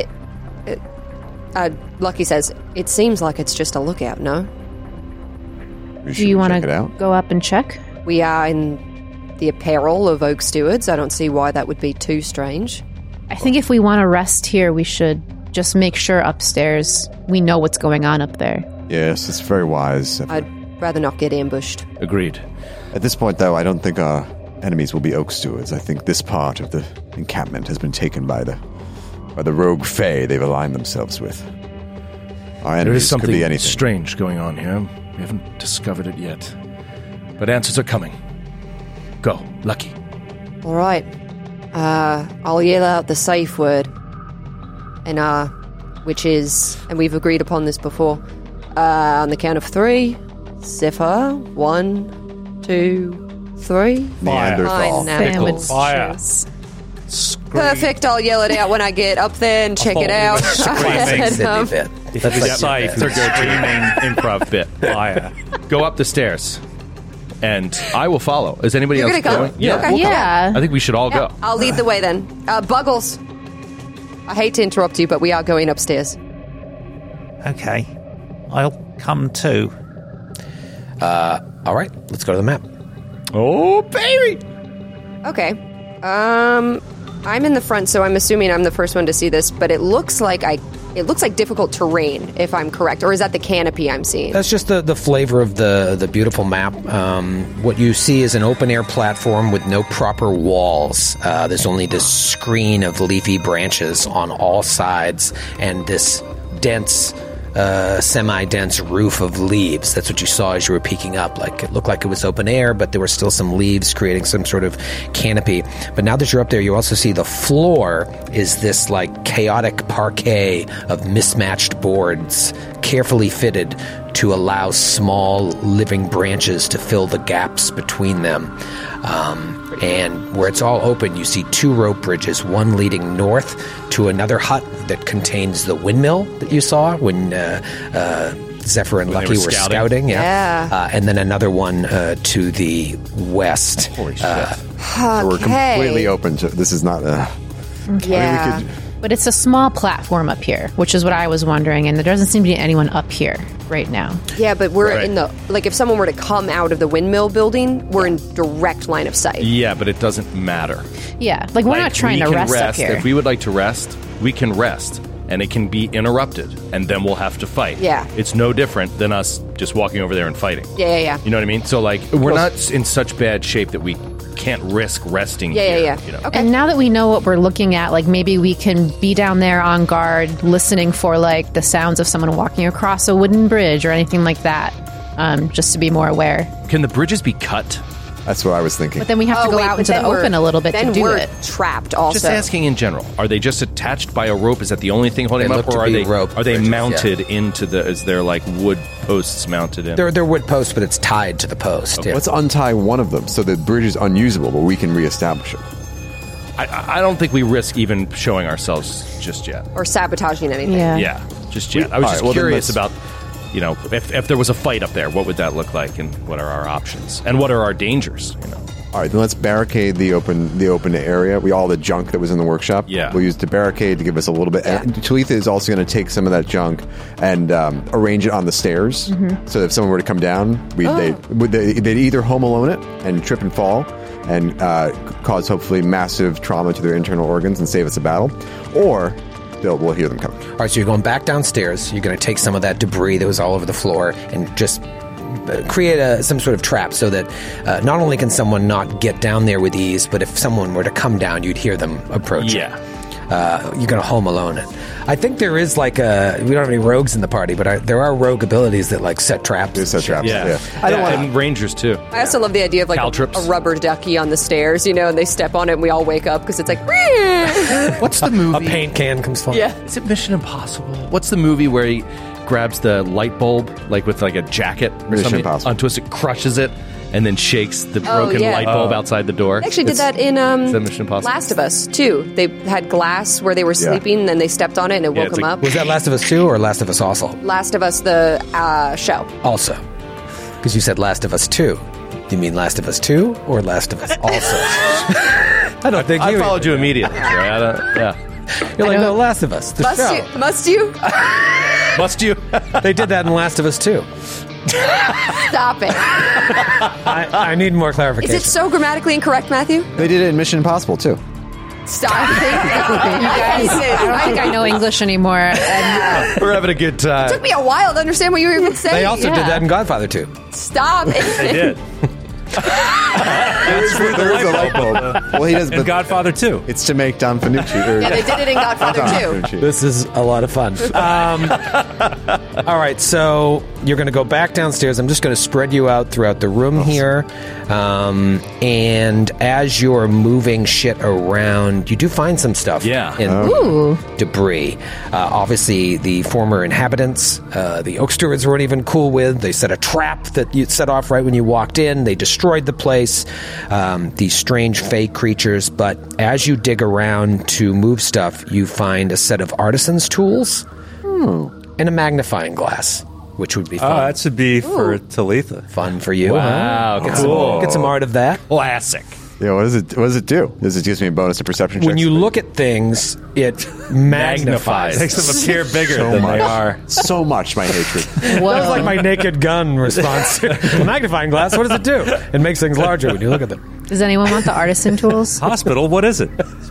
Lucky says, it seems like it's just a lookout, no? Do you want check it out? to go up and check? We are in the apparel of Oak Stewards. I don't see why that would be too strange. I think if we want to rest here, we should just make sure upstairs we know what's going on up there. Yes, it's very wise. I'd rather not get ambushed. Agreed. At this point, though, I don't think our enemies will be Oak Stewards. I think this part of the encampment has been taken by the rogue fae they've aligned themselves with. Our There enemies is something could be anything. strange going on here. We haven't discovered it yet. But answers are coming. Go, Lucky. All right. I'll yell out the safe word. And, which is, and we've agreed upon this before, on the count of 3, Zephyr, 1, 2, 3. Neanderthal. Pineapple. Fire. Perfect. I'll yell it out when I get up there and check it out. That's And, bit. That's like safe. It's our go-to improv bit. Fire. Go up the stairs, and I will follow. Is anybody You're else gonna go? going? Yeah. Okay. Yeah. I think we should all Yeah, go. I'll lead the way then. Buggles. I hate to interrupt you, but we are going upstairs. Okay. I'll come too. All right, let's go to the map. Oh, baby! Okay. I'm in the front, so I'm assuming I'm the first one to see this, but it looks like I it looks like difficult terrain, if I'm correct. Or is that the canopy I'm seeing? That's just the flavor of the beautiful map. What you see is an open-air platform with no proper walls. There's only this screen of leafy branches on all sides and this dense... semi-dense roof of leaves. That's what you saw as you were peeking up. Like, it looked like it was open air, but there were still some leaves creating some sort of canopy. But now that you're up there, you also see the floor is this like chaotic parquet of mismatched boards, carefully fitted to allow small living branches to fill the gaps between them. And where it's all open, you see 2 rope bridges, one leading north to another hut that contains the windmill that you saw when Zephyr and Lucky were scouting. Yeah. And then another one to the west. Holy shit. So we're completely open to this. Is not a... Yeah. But it's a small platform up here, which is what I was wondering, and there doesn't seem to be anyone up here right now. Yeah, but we're in the... Like, if someone were to come out of the windmill building, we're in direct line of sight. Yeah, but it doesn't matter. Yeah, like we're not trying to rest up here. If we would like to rest, we can rest, and it can be interrupted, and then we'll have to fight. Yeah. It's no different than us just walking over there and fighting. Yeah. You know what I mean? So, like, we're not in such bad shape that we can't risk resting here. Yeah. You know? Okay. And now that we know what we're looking at, like maybe we can be down there on guard, listening for like the sounds of someone walking across a wooden bridge or anything like that, just to be more aware. Can the bridges be cut? That's what I was thinking. But then we have to go out into the open a little bit to do it. Trapped also. Just asking in general. Are they just attached by a rope? Is that the only thing holding them up? Or are they bridges, mounted into the... Is there like wood posts mounted in? They're wood posts, but it's tied to the post. Okay. Yeah. Let's untie one of them so the bridge is unusable, but we can reestablish it. I don't think we risk even showing ourselves just yet. Or sabotaging anything. Yeah, just yet. I was just curious about... You know, if there was a fight up there, what would that look like, and what are our options, and what are our dangers? You know. All right, then let's barricade the open area. All the junk that was in the workshop. Yeah, we'll use the barricade to give us a little bit. And Talitha is also going to take some of that junk and arrange it on the stairs, so that if someone were to come down, they'd either home alone it and trip and fall and cause hopefully massive trauma to their internal organs and save us a battle, or we'll hear them coming. All right, so you're going back downstairs. You're going to take some of that debris that was all over the floor and just create some sort of trap so that not only can someone not get down there with ease, but if someone were to come down, you'd hear them approaching. Yeah. You're going to home alone it. I think there is we don't have any rogues in the party, but there are rogue abilities that like set traps. Set traps. Yeah. I don't want and rangers too. I also love the idea of like a rubber ducky on the stairs, and they step on it and we all wake up because it's like... What's the movie? A paint can comes flying. Yeah. Is it Mission Impossible? What's the movie where he grabs the light bulb with like a jacket or Mission something Impossible. onto it, crushes it, and then shakes the broken light bulb outside the door? They actually did that in Mission Impossible? Last of Us 2. They had glass where they were sleeping, and then they stepped on it, and it woke them up. Was that Last of Us 2 or Last of Us also? Last of Us, the show. Also. Because you said Last of Us 2. Do you mean Last of Us 2 or Last of Us also? I don't think I followed you immediately. Right? You're like, no, Last of Us, the show. Must you? Must you? They did that in Last of Us 2. Stop it. I need more clarification. Is it so grammatically incorrect, Matthew? They did it in Mission Impossible, too. Stop. You guys, I don't think I know English anymore. And we're having a good time. It took me a while to understand what you were even saying. They also did that in Godfather 2. Stop it. They did. That's true. There is a light bulb. Well, he does. In Godfather 2. It's to make Don Fanucci. Yeah, they did it in Godfather 2. This is a lot of fun. All right, so you're going to go back downstairs. I'm just going to spread you out throughout the room here. And as you're moving shit around, you do find some stuff in debris. Obviously, the former inhabitants, the Oak Stewards weren't even cool with. They set a trap that you set off right when you walked in. They destroyed the place, these strange fake creatures. But as you dig around to move stuff, you find a set of artisan's tools and a magnifying glass, which would be fun. Oh, that should be for Talitha. Fun for you. Wow, Huh? Get some art of that. Classic. Yeah, what does it do? Does it give me a bonus to perception checks? When you look at things, it magnifies. Makes them appear bigger so than much. they are. So much, my hatred. That was like my Naked Gun response. The magnifying glass, what does it do? It makes things larger when you look at them. does anyone want the artisan tools? Hospital, what is it?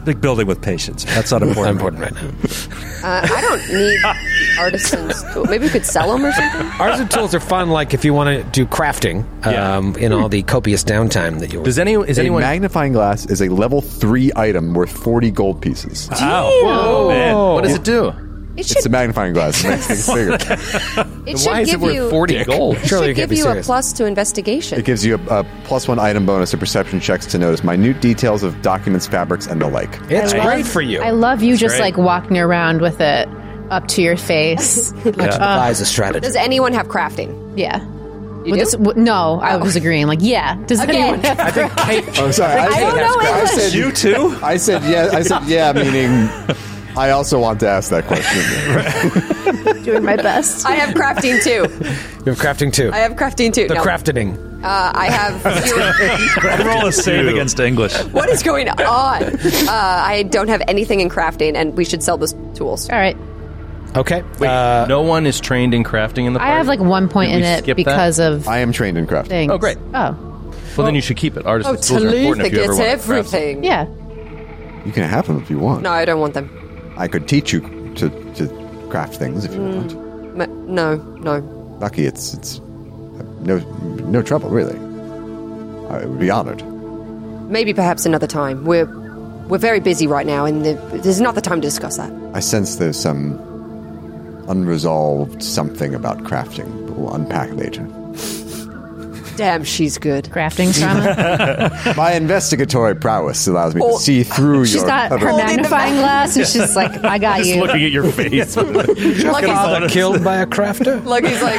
big building with patience. That's not important. Right now. I don't need artisans. Maybe we could sell them or something. Artisan tools are fun, like if you want to do crafting in all the copious downtime that you. Is anyone? Magnifying glass is a level 3 item worth 40 gold pieces. Whoa, man. What does it do? It's a magnifying glass. It makes things bigger. Why is it worth 40 gold? Surely it should give you a plus to investigation. It gives you a +1 item bonus to perception checks to notice minute details of documents, fabrics, and the like. It's great for you. I love you just like walking around with it up to your face. Devise a strategy. Does anyone have crafting? Yeah. You do? No, I was agreeing. Like, yeah. Does anyone have I think Kate. Oh, sorry. I don't know I said You too? I said yeah, meaning I also want to ask that question. doing my best? I have crafting too. You have crafting too. I have crafting too. The crafting. I have. Roll a save against English. What is going on? I don't have anything in crafting, and we should sell those tools. All right. Okay. Wait, no one is trained in crafting in the party? I have like 1 point in it because of I am trained in crafting. things. Oh, great. Oh. Well, then you should keep it. Artisan tools are Talitha important if you ever gets want to craft everything. Yeah. You can have them if you want. No, I don't want them. I could teach you to craft things if you want. No. Lucky, it's no trouble really. I would be honored. Maybe perhaps another time. We're very busy right now, and there's not the time to discuss that. I sense there's some unresolved something about crafting, but we'll unpack later. Damn, she's good. Crafting trauma. My investigatory prowess allows me to see through She's your got her magnifying glass, and she's like, I got Just you. looking at your face. Father killed by a crafter? Lucky's like,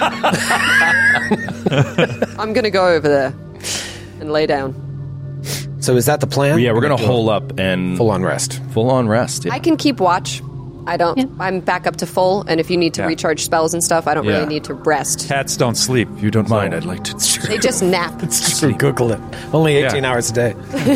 I'm going to go over there and lay down. So is that the plan? Yeah, we're going to hole up and... Full on rest. Full on rest, yeah. I can keep watch. I don't. Yeah. I'm back up to full, and if you need to recharge spells and stuff, I don't really need to rest. Cats don't sleep. If you don't mind, I'd like to... They just nap. Google it. Only 18 hours a day.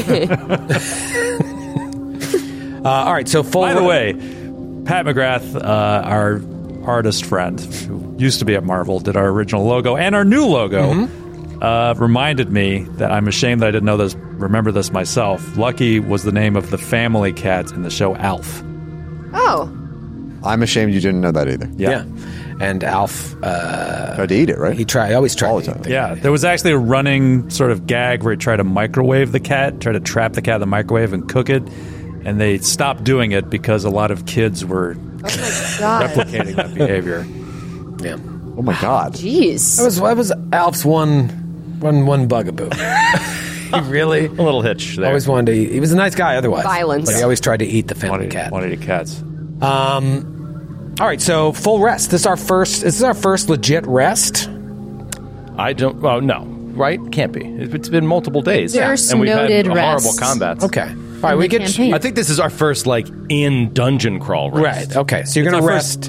All right, so full... By the way, Pat McGrath, our artist friend, who used to be at Marvel, did our original logo and our new logo, reminded me that I'm ashamed that I didn't remember this myself. Lucky was the name of the family cat in the show Alf. Oh. I'm ashamed you didn't know that either. Yeah. And Alf... tried to eat it, right? He always tried all to the time. Yeah, there was actually a running sort of gag where he tried to microwave the cat, tried to trap the cat in the microwave and cook it, and they stopped doing it because a lot of kids were replicating that behavior. Yeah. Oh my God. Jeez. That was Alf's one bugaboo. He really? A little hitch there. Always wanted to eat. He was a nice guy otherwise. Violence. But he always tried to eat the family cat. Wanted to eat cats. All right, so full rest. Is this our first legit rest? I don't... Oh, no. Right? Can't be. It's been multiple days. First and we've had noted horrible rest. combats. Okay. All right, we get... campaign. I think this is our first, in dungeon crawl rest. Right, okay. So you're going to rest...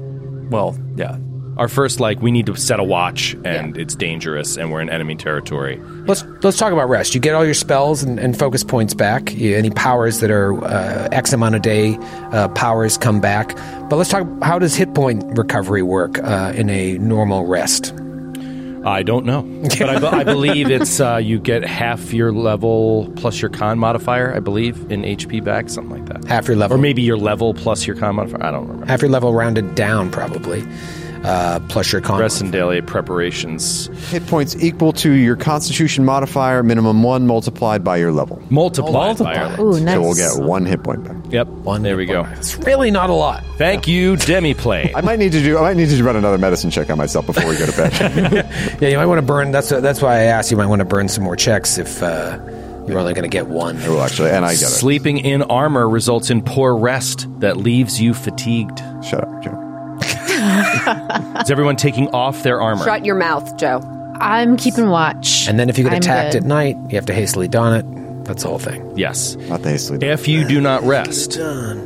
Our first, we need to set a watch, and it's dangerous, and we're in enemy territory. Let's talk about rest. You get all your spells and focus points back. Any powers that are X amount of day powers come back. But let's talk, how does hit point recovery work in a normal rest? I don't know. But I believe it's you get half your level plus your con modifier, I believe, in HP back, something like that. Half your level. Or maybe your level plus your con modifier. I don't remember. Half your level rounded down, probably. Plus your con. Rest and daily preparations. Hit points equal to your Constitution modifier, minimum 1 multiplied by your level. Multiplied by your level. Ooh, nice. So we'll get 1 hit point back. Yep. There we go. It's really not a lot. Thank you, Demiplane. I might need to run another medicine check on myself before we go to bed. Yeah, you might want to burn. That's why I asked. You might want to burn some more checks if you're only going to get 1. Oh, actually, and I get it. Sleeping in armor results in poor rest that leaves you fatigued. Shut up, Joe. Is everyone taking off their armor? Shut your mouth, Joe. I'm keeping watch. And then if you get I'm attacked good. at night, you have to hastily don it. That's the whole thing. Yes. Not the hastily. If you do not rest,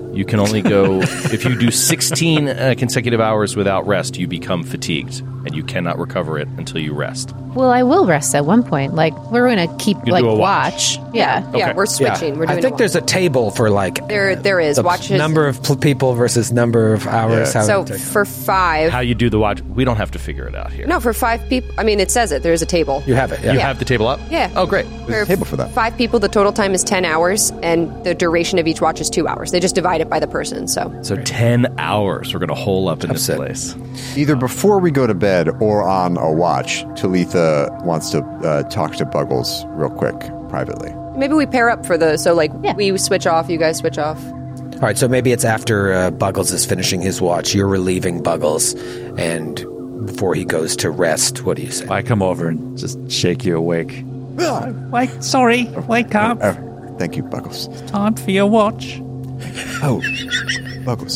You can only go, if you do 16 consecutive hours without rest, you become fatigued, and you cannot recover it until you rest. Well, I will rest at one point. Like, we're going to keep, You like, do a watch. Yeah. Yeah, we're switching. We're doing I think there's a table for like there is the watches. number of people versus number of hours. Yeah. So for 5. How you do the watch, we don't have to figure it out here. No, for 5 people. I mean, it says it. There's a table. You have it. Yeah. You have the table up? Yeah. Oh, great. There's a table for that. 5 people, the total time is 10 hours, and the duration of each watch is 2 hours. They just divide it by the person. So 10 hours we're going to hole up in this it. place. Either before we go to bed or on a watch, Talitha wants to talk to Buggles real quick, privately. maybe we pair up for we switch off, you guys switch off. All right, so maybe it's after Buggles is finishing his watch. You're relieving Buggles, and before he goes to rest, what do you say? I come over and just shake you awake. Wait, sorry, wake up. Thank you, Buggles. Time for your watch. Oh, Buggles,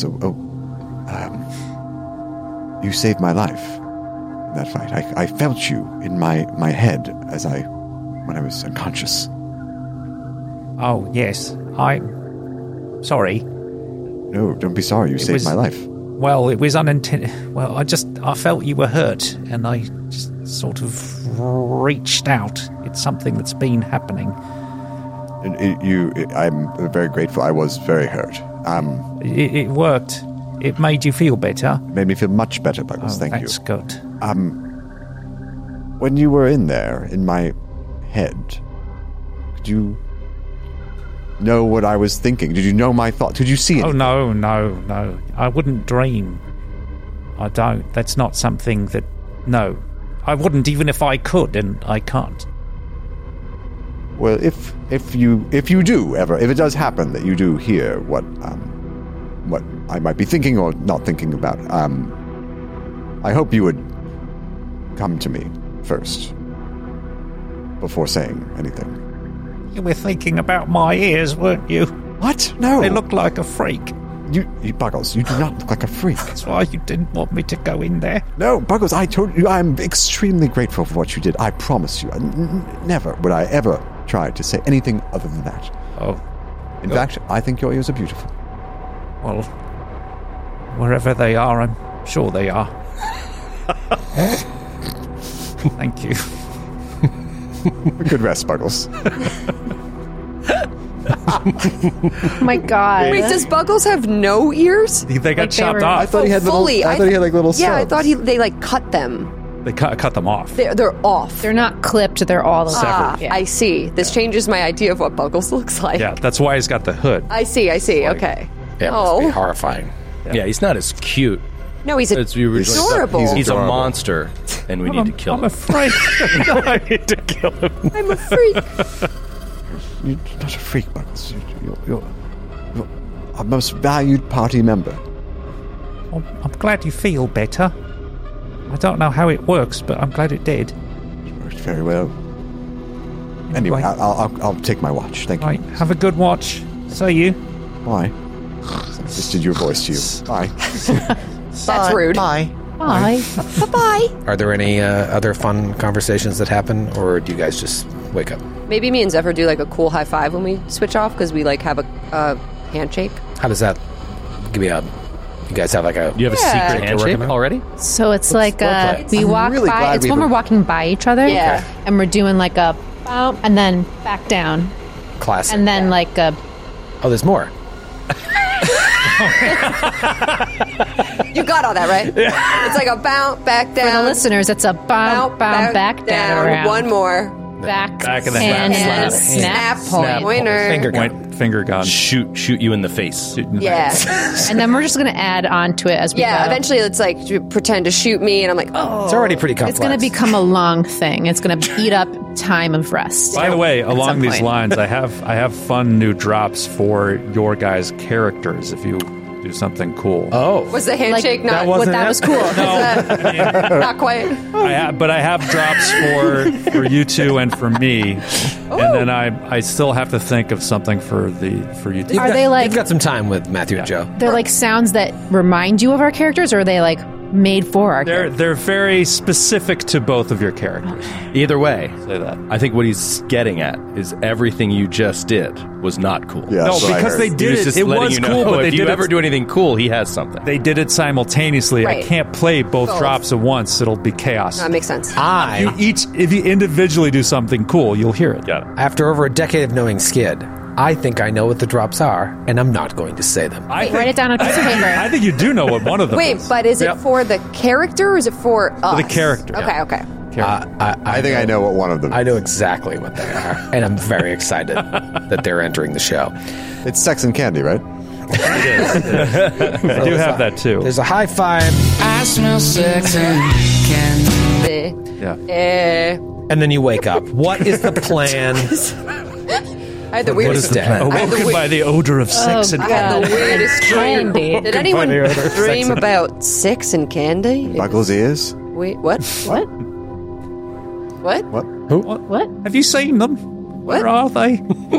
you saved my life in that fight. I felt you in my head when I was unconscious. Oh, yes. Sorry. No, don't be sorry. You saved my life. Well, it was unintended. Well, I felt you were hurt, and I just sort of reached out. It's something that's been happening. I'm very grateful. I was very hurt. It worked. It made you feel better. Made me feel much better, Buggles. Thank you. That's good. When you were in there, in my head, could you know what I was thinking? Did you know my thoughts? Did you see it? Oh, no. I wouldn't dream. I don't. That's not something that... No. I wouldn't even if I could, and I can't. Well, if you do ever, if it does happen that you do hear what I might be thinking or not thinking about, I hope you would come to me first before saying anything. You were thinking about my ears, weren't you? What? No. They look like a freak. You Buggles, you do not look like a freak. That's why you didn't want me to go in there. No, Buggles, I told you I'm extremely grateful for what you did. I promise you. Never would I ever try to say anything other than that. Oh. In fact, I think your ears are beautiful. Well, wherever they are, I'm sure they are. Thank you. Good rest, Buggles. Oh my God. Wait, does Buggles have no ears? They got chopped off. I thought he had fully. I thought he had like little stubs. Yeah, I thought they cut them. They cut them off. They're off. They're not clipped, they're all Ah, Yeah. I see. This changes my idea of what Buggles looks like. Yeah, that's why he's got the hood. I see. Okay. Yeah, it must be horrifying. Yeah, he's not as cute. No, he's adorable. He's a monster, and we need to kill him. I'm afraid. I need to kill him. I'm a freak. You're not a freak, Buggles. You're our most valued party member. Well, I'm glad you feel better. I don't know how it works, but I'm glad it did. It worked very well. Anyway, I'll take my watch. Thank you. Right, have a good watch. See you. Bye. Just did your voice to you. Bye. That's rude. Bye. Bye. Bye-bye. Are there any other fun conversations that happen, or do you guys just wake up? Maybe me and Zephyr do like a cool high five when we switch off because we like have a handshake. How does that? Give me a. You guys have like a. You have a secret handshake already? So it's like we walk really by. glad It's we when were- we're walking by each other. Yeah. And we're doing like a bow and then back down. Classic. And then like a. Oh, there's more. You got all that, right? Yeah. It's like a bounce back For down. the listeners, it's a bow, back down, around. One more. Back and then and slap. snap point. Pointer. Finger gun. Shoot you in the face. Yeah. And then we're just going to add on to it as we go. Yeah, eventually it's like you pretend to shoot me, and I'm like, oh. It's already pretty complex. It's going to become a long thing. It's going to eat up time of rest. By the way, along some these point. lines, I have fun new drops for your guys' characters if you do something cool. Oh. Was the handshake Like, not what that was cool. not quite? But I have drops for you two and for me, and then I still have to think of something for you two. Are they like You've got some time with Matthew and Joe. they're like sounds that remind you of our characters, or are they like made for our characters. They're very specific to both of your characters. Either way, Say that. I think what he's getting at is everything you just did was not cool. Yeah, No, that's what I because heard. they He did was it. just It letting was you know, cool, but they if you did ever it. do anything cool, he has something. They did it simultaneously. Right. I can't play both Both. drops at once. It'll be chaos. That makes sense. If you individually do something cool, you'll hear it. Got it. After over a decade of knowing Skid, I think I know what the drops are, and I'm not going to say them. Write it down on a piece of paper. I think you do know what one of them Wait, is. but is it Yep. for the character or is it for us? the character. Okay, okay. I think I know what one of them is. I know exactly what they are, and I'm very excited that they're entering the show. It's Sex and Candy, right? I do have that too. There's a high five, I smell sex and candy. Yeah. and then you wake up. What is the plan? I had the weirdest the plan? I had the Awoken by the odor of sex and I had the candy. weirdest dream. Candy. Did anyone by the odor of sex dream and- about sex and candy? Buckle his ears. Wait, what? What? What? What? What? Have you seen them? Where are they?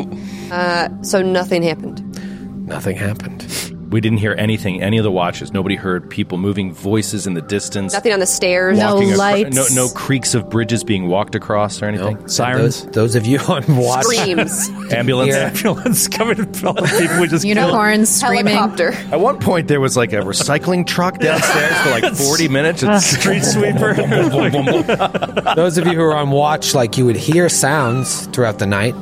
So nothing happened. Nothing happened. We didn't hear anything, any of the watches. Nobody heard people moving, voices in the distance. Nothing on the stairs. No walking lights. no creaks of bridges being walked across or anything. Sirens. Those of you on watch. Screams. Ambulance. Yeah. Ambulance coming to all the people we just Unicorns screaming. Helicopter. At one point, there was like a recycling truck downstairs for like 40 minutes. street sweeper. Those of you who are on watch, like you would hear sounds throughout the night.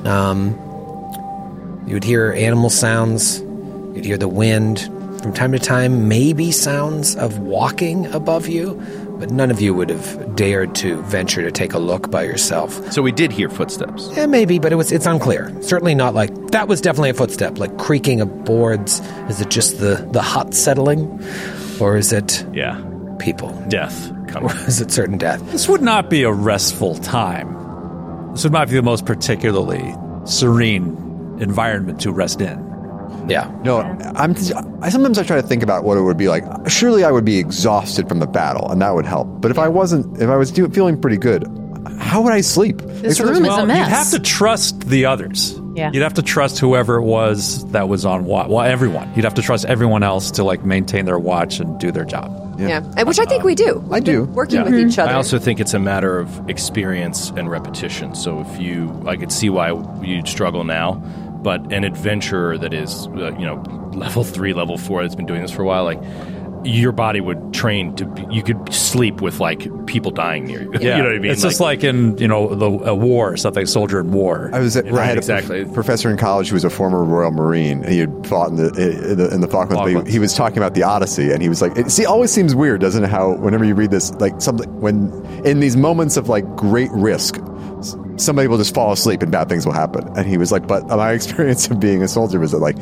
You would hear animal sounds. You'd hear the wind. From time to time, maybe sounds of walking above you, but none of you would have dared to venture to take a look by yourself. So we did hear footsteps. Yeah, maybe, but it's unclear. Certainly not like that was definitely a footstep, like creaking of boards. Is it just the hut settling, or is it Yeah. people? Death coming. Or is it certain death? This would not be a restful time. This would not be the most particularly serene environment to rest in. Yeah. No, sometimes I try to think about what it would be like. Surely I would be exhausted from the battle, and that would help. But if I was feeling pretty good, how would I sleep? This room is a mess. You'd have to trust the others. Yeah. You'd have to trust whoever it was that was on watch. Well, everyone. You'd have to trust everyone else to like maintain their watch and do their job. Yeah. Which I think we do. I do. Working with each other. I also think it's a matter of experience and repetition. So I could see why you'd struggle now, but an adventurer that is, level 3, level 4 that's been doing this for a while, like your body would train you could sleep with like people dying near you. Yeah. You know what I mean? It's just like in, a war or something, soldier in war. I had exactly. a professor in college who was a former Royal Marine. And he had fought in the Falklands. But he was talking about the Odyssey, and he was like, it always seems weird, doesn't it? How whenever you read this, like something when in these moments of like great risk, somebody will just fall asleep and bad things will happen. And he was like, but my experience of being a soldier was that like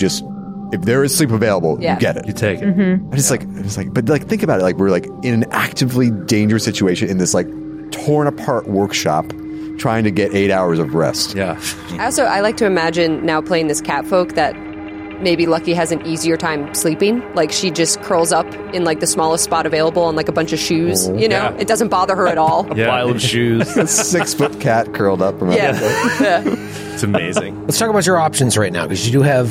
if there is sleep available, you get it. You take it. Mm-hmm. I just but like think about it. Like we're like in an actively dangerous situation in this like torn apart workshop, trying to get 8 hours of rest. Yeah. I like to imagine now playing this catfolk that maybe Lucky has an easier time sleeping. Like she just curls up in like the smallest spot available on like a bunch of shoes. Yeah. It doesn't bother her at all. a pile of shoes. A 6-foot cat curled up. Yeah. It's amazing. Let's talk about your options right now, because you do have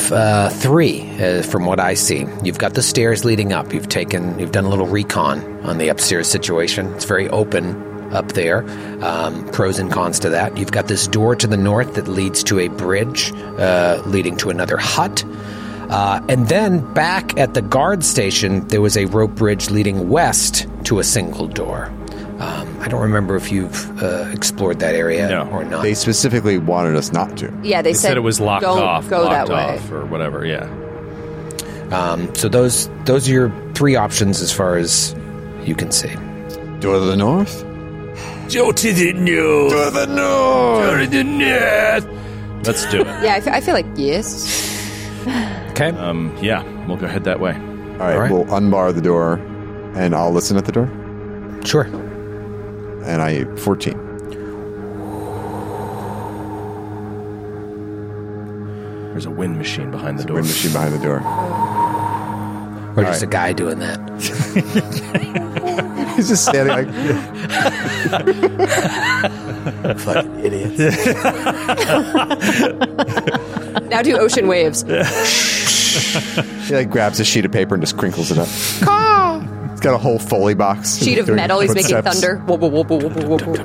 3 from what I see. You've got the stairs leading up. You've done a little recon on the upstairs situation. It's very open up there. Pros and cons to that. You've got this door to the north that leads to a bridge leading to another hut. And then back at the guard station, there was a rope bridge leading west to a single door. I don't remember if you've explored that area or not. They specifically wanted us not to. Yeah, they said it was locked don't off. Go locked that way. off or whatever, yeah. So those are your 3 options as far as you can see. Door to the north? Go to the north. To the north! Go to the north. Let's do it. Yeah, I feel like yes. Okay. Yeah, we'll go head that way. All right, we'll unbar the door, and I'll listen at the door. Sure. And 14. There's a wind machine behind the door. Wind machine behind the door. Or just a guy doing that. He's just standing like... Fucking idiots. Now do ocean waves. He like grabs a sheet of paper and just crinkles it up. got a whole Foley box. Sheet of metal. He's making thunder. Whoa, whoa, whoa, whoa, whoa, whoa.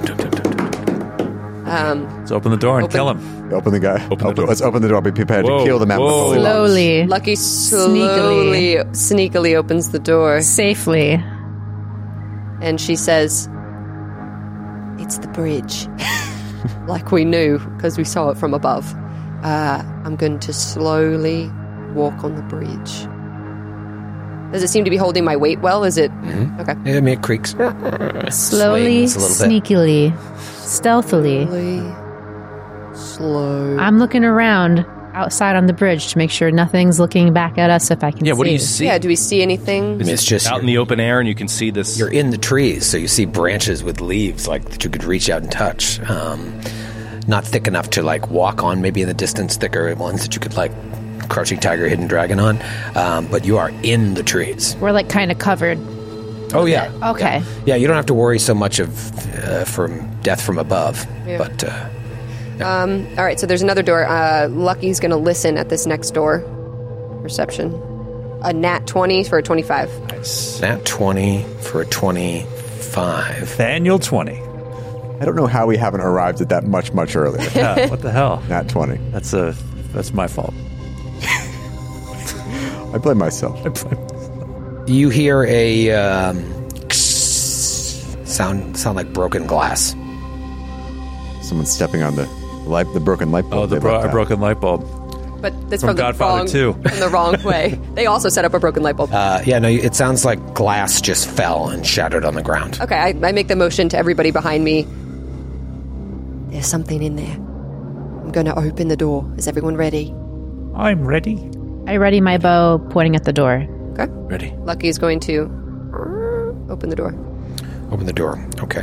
Let's open the door and kill him. Open the guy. Let's open the door. Be prepared to kill the man with the Foley box. Slowly. Lucky sneakily opens the door. Safely. And she says, "It's the bridge." Like we knew, because we saw it from above. I'm going to slowly walk on the bridge. Does it seem to be holding my weight well? Is it? Mm-hmm. Okay. Yeah, I mean, it creaks. Slowly, sneakily, stealthily. Slow. I'm looking around outside on the bridge to make sure nothing's looking back at us if I can see. Yeah, what do you see? Yeah, do we see anything? I mean, it's just out in the open air, and you can see this. You're in the trees, so you see branches with leaves like that you could reach out and touch. Not thick enough to like walk on. Maybe in the distance, thicker ones that you could like Crouching Tiger, Hidden Dragon on. But you are in the trees. We're like kind of covered. Oh yeah. Okay. Yeah, you don't have to worry so much of from death from above. Yeah. But all right, so there's another door. Lucky's going to listen at this next door. Perception. A nat 20 for a 25. Nice. Nat 20 for a 25. Nathaniel 20. I don't know how we haven't arrived at that much earlier. Yeah, what the hell? Nat 20. That's my fault. I blame myself. You hear a sound like broken glass. Someone's stepping on the broken light bulb. Oh, a broken light bulb. But that's From Godfather 2. From the wrong way. They also set up a broken light bulb. Yeah, no, it sounds like glass just fell and shattered on the ground. Okay, I make the motion to everybody behind me. There's something in there. I'm going to open the door. Is everyone ready? I'm ready. I ready my bow, pointing at the door. Okay. Ready. Lucky is going to open the door. Open the door. Okay.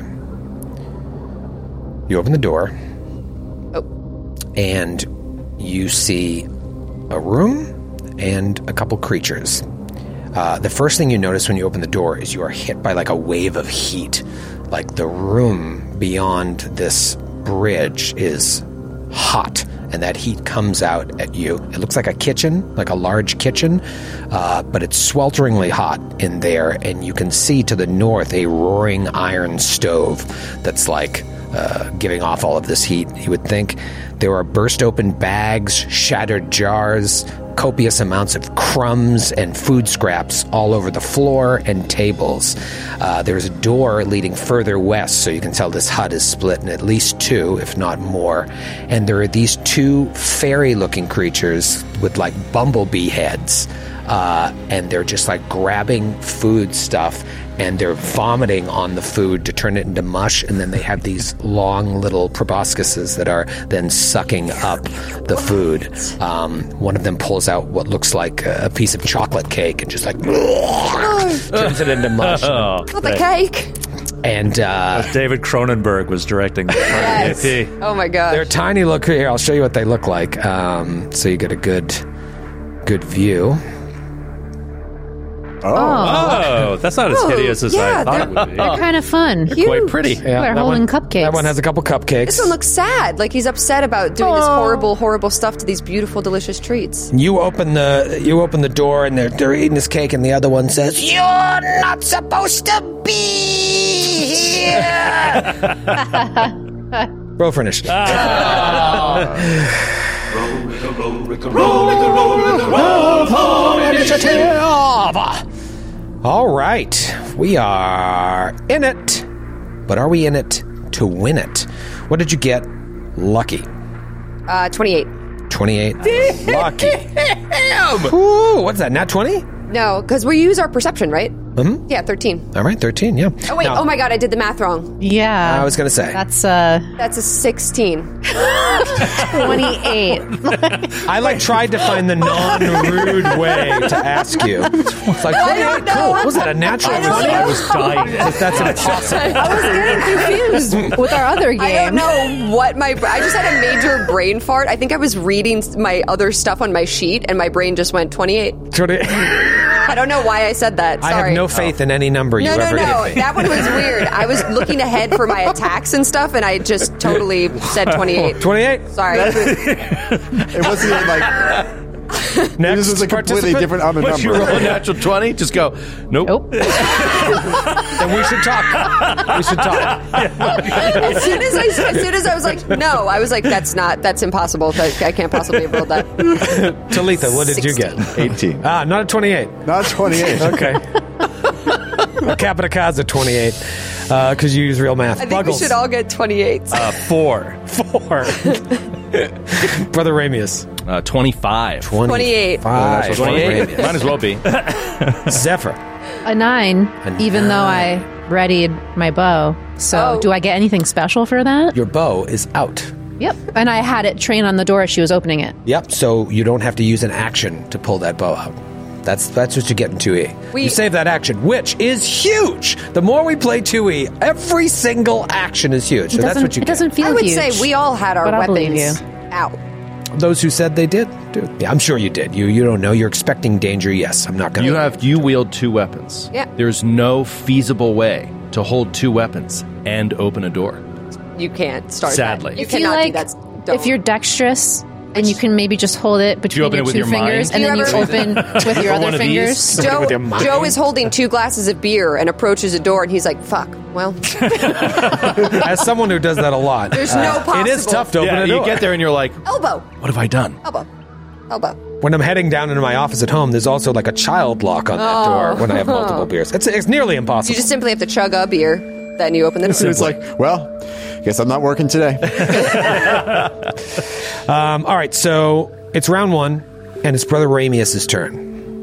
You open the door. Oh. And you see a room and a couple creatures. The first thing you notice when you open the door is you are hit by like a wave of heat. Like the room beyond this bridge is hot, and that heat comes out at you. It looks like a kitchen, like a large kitchen, but it's swelteringly hot in there, and you can see to the north a roaring iron stove that's like giving off all of this heat. You would think there are burst open bags, shattered jars, copious amounts of crumbs and food scraps all over the floor and tables. There's a door leading further west, so you can tell this hut is split in at least two, if not more. And there are these two fairy-looking creatures with like bumblebee heads, and they're just like grabbing food stuff, and they're vomiting on the food to turn it into mush, and then they have these long little proboscises that are then sucking up the food. One of them pulls out what looks like a piece of chocolate cake and just like turns it into mush. Not the cake. And David Cronenberg was directing. Yes. Oh my gosh. They're tiny. Look here, I'll show you what they look like, so you get a good view. Oh, that's not as hideous as I thought it would be. They're kind of fun. Cute. Quite pretty. Yeah, They're that holding one- cupcakes. That one has a couple cupcakes. This one looks sad. Like he's upset about doing this horrible stuff to these beautiful, delicious treats. You open the door and they're eating this cake, and the other one says, "You're not supposed to be here." Roll for initiative. All right, we are in it, but are we in it to win it? What did you get, Lucky? 28. 28. Lucky. Ooh, what's that, nat 20? No, because we use our perception, right? Mm-hmm. Yeah, 13. All right, 13, yeah. Oh, wait. Now, Oh, my God. I did the math wrong. Yeah. I was going to say. That's That's a 16. 28. I tried to find the non-rude way to ask you. It's like, I don't 28, cool. know. Was that a natural I don't 20? know. I was dying. That's impossible. I was getting confused with our other game. I don't know what I just had a major brain fart. I think I was reading my other stuff on my sheet, and my brain just went 28. 28. I don't know why I said that. Sorry. I have no faith in any number you ever give me. That one was weird. I was looking ahead for my attacks and stuff, and I just totally said 28. 28? Sorry. It wasn't even like Next, this is a completely different on a Once you number. roll a natural 20, just go, nope. Then we should talk. We should talk. As soon as I was like, no, I was like, that's impossible. I can't possibly have rolled that. Talitha, what did you get? 18. Not a 28. Not 28. Okay. Capita Kaz at 28 because you use real math. I think Buggles. we should all get 28. 4. Brother Ramius. 25. 28. 28. Might as well be. Zephyr. A 9, even though I readied my bow. So do I get anything special for that? Your bow is out. Yep. And I had it trained on the door as she was opening it. Yep, so you don't have to use an action to pull that bow out. That's what you get in 2E. You save that action, which is huge. The more we play 2E, every single action is huge. So that's what you It get. doesn't feel I would huge. say we all had our but I'll believe weapons you. out. Those who said they did, do. Yeah, I'm sure you did. You don't know. You're expecting danger. Yes, I'm not going to. You wield 2 weapons. Yeah. There's no feasible way to hold 2 weapons and open a door. You can't start Sadly. that. You If you cannot do like, that. if you're dexterous and you can maybe just hold it between open your it with 2 your fingers mind? and then you You open with your One other of these? fingers. Joe is holding 2 glasses of beer and approaches a door, and he's like, "Fuck." Well, As someone who does that a lot, there's no possible. it is tough to open a door. You get there and you're like, Elbow, what have I done? elbow. When I'm heading down into my office at home, there's also like a child lock on that door when I have multiple beers. It's nearly impossible. You just simply have to chug a beer, then you open the door. It's like, well, guess I'm not working today. All right, so it's round 1, and it's Brother Ramius' turn.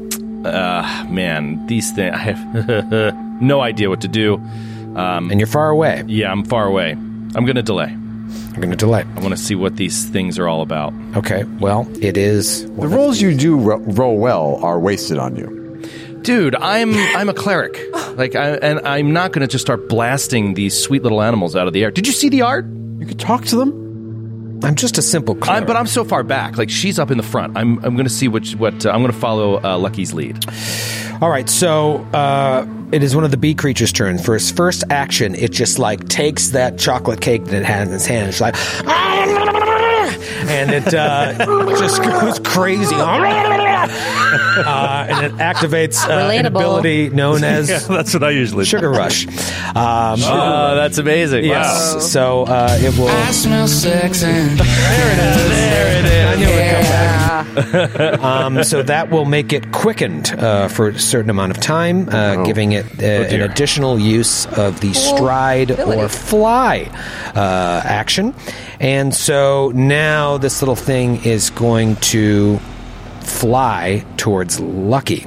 Man, these things, I have no idea what to do. And you're far away. Yeah, I'm far away. I'm going to delay. You're going to delay. I want to see what these things are all about. Okay, well, it is... The rolls you do roll well are wasted on you. Dude, I'm a cleric. And I'm not going to just start blasting these sweet little animals out of the air. Did you see the art? You could talk to them. I'm just a simple cleric. But I'm so far back. Like, she's up in the front. I'm going to see what I'm going to follow Lucky's lead. All right, so it is one of the bee creatures' turn. For its first action, it just like takes that chocolate cake that it has in its hand. It's like, and it just goes crazy, and it activates an ability known as that's what I usually Sugar Rush. That's amazing! Yes, Wow. so it will. I smell sex and There it is. I knew it would come back. So that will make it quickened for a certain amount of time, giving it an additional use of the stride or fly action. And so now this little thing is going to fly towards Lucky.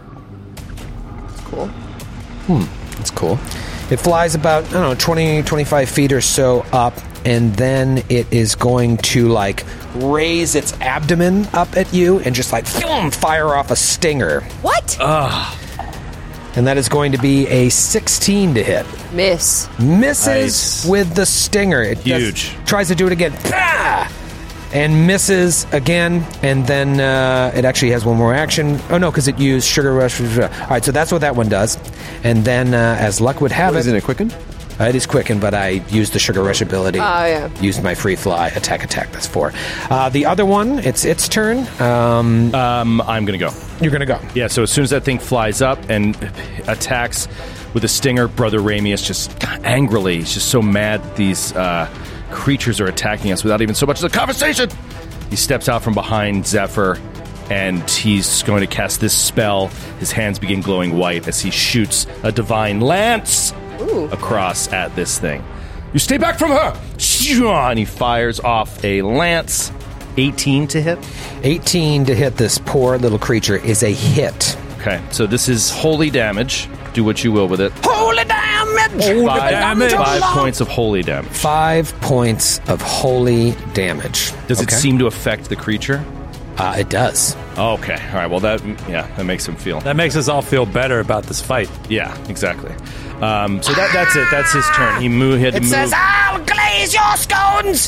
Cool. That's cool. It flies about, 20, 25 feet or so up, and then it is going to, like, raise its abdomen up at you and just, like, fire off a stinger. What? And that is going to be a 16 to hit. Miss. Misses Nice. with the stinger. It Huge. Tries to do it again. Pah! And misses again, and then it actually has one more action. Oh, no, because it used Sugar Rush. All right, so that's what that one does. And then, as luck would have Isn't it quickened? it is quickened, but I used the Sugar Rush ability. Yeah. Used my free fly. Attack. That's 4. The other one, it's its turn. I'm going to go. You're going to go. Yeah, so as soon as that thing flies up and attacks with a stinger, Brother Ramius just angrily, he's just so mad that these creatures are attacking us without even so much as a conversation. He steps out from behind Zephyr, and he's going to cast this spell. His hands begin glowing white as he shoots a divine lance across at this thing. You stay back from her! And he fires off a lance. 18 to hit? 18 to hit this poor little creature is a hit. Okay, so this is holy damage. Do what you will with it. Holy damage! 5 points of holy damage. 5 points of holy damage. Does it seem to affect the creature? It does. Okay, all right. Well, that makes him feel. That makes us all feel better about this fight. Yeah, exactly. So that's it. That's his turn. He had to move. I'll glaze your scones!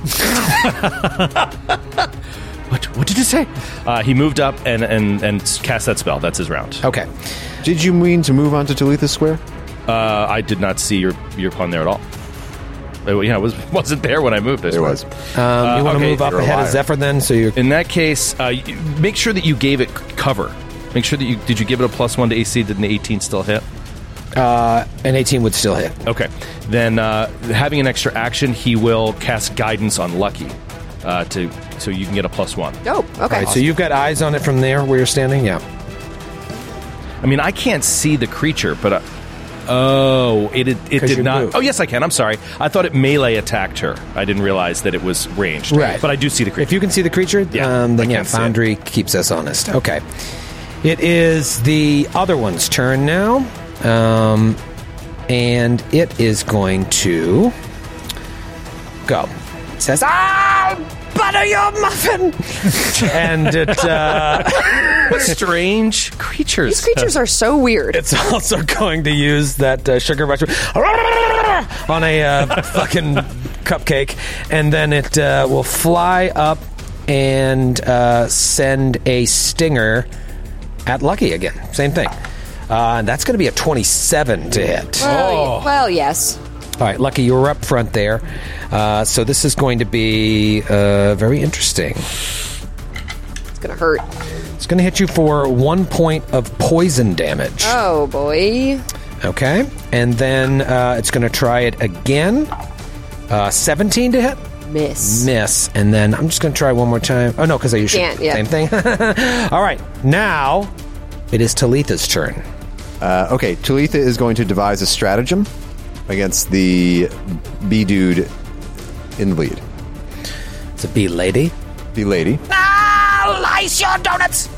What did it say? He moved up and cast that spell. That's his round. Okay. Did you mean to move on to Talitha Square? I did not see your pun there at all. Yeah, it wasn't there when I moved. It was. You want to move up You're ahead of alive. Zephyr then? So you In that case, make sure that you gave it cover. Make sure that did you give it a +1 to AC? Did an 18 still hit? an 18 would still hit. Okay. Then having an extra action, he will cast Guidance on Lucky so you can get a +1. Dope. Okay. All right, so you've got eyes on it from there where you're standing? Yeah. I mean, I can't see the creature, but... it did not... moved. Oh, yes, I can. I'm sorry. I thought it melee attacked her. I didn't realize that it was ranged. Right. But I do see the creature. If you can see the creature, then I can see Foundry keeps us honest. Okay. It is the other one's turn now. And it is going to go. It says, "I'll butter your muffin!" And it... strange creatures. These creatures are so weird. It's also going to use that sugar rush on a fucking cupcake, and then it will fly up and send a stinger at Lucky again. Same thing. That's going to be a 27 to hit. Well, yes. All right, Lucky, you were up front there. So this is going to be very interesting. It's going to hurt. It's going to hit you for 1 point of poison damage. Oh, boy. Okay. And then it's going to try it again. 17 to hit? Miss. And then I'm just going to try one more time. Oh, no, because I usually... Can't, yeah. Same thing. All right. Now it is Talitha's turn. Okay, Talitha is going to devise a stratagem against the bee dude in the lead. It's a bee lady. Bee lady. I'll ice your donuts!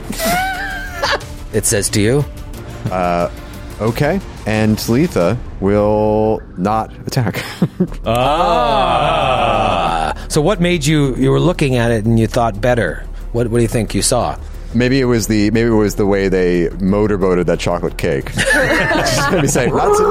It says to you. Okay, and Talitha will not attack. So what made you were looking at it and you thought better? What do you think you saw? Maybe it was the way they motorboated that chocolate cake. Just made me say,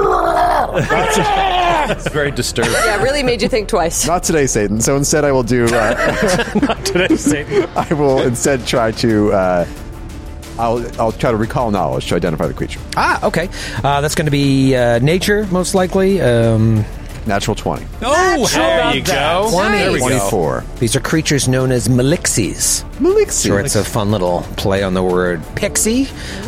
It's very disturbing. Yeah, it really made you think twice. not today, Satan. So instead, I will do. Not today, Satan. I will instead try to. I'll try to recall knowledge to identify the creature. Okay. That's going to be nature, most likely. Natural 20. Oh, there you go. 20. There we go. 24. These are creatures known as Malixies. Malixies. Sure, it's a fun little play on the word pixie.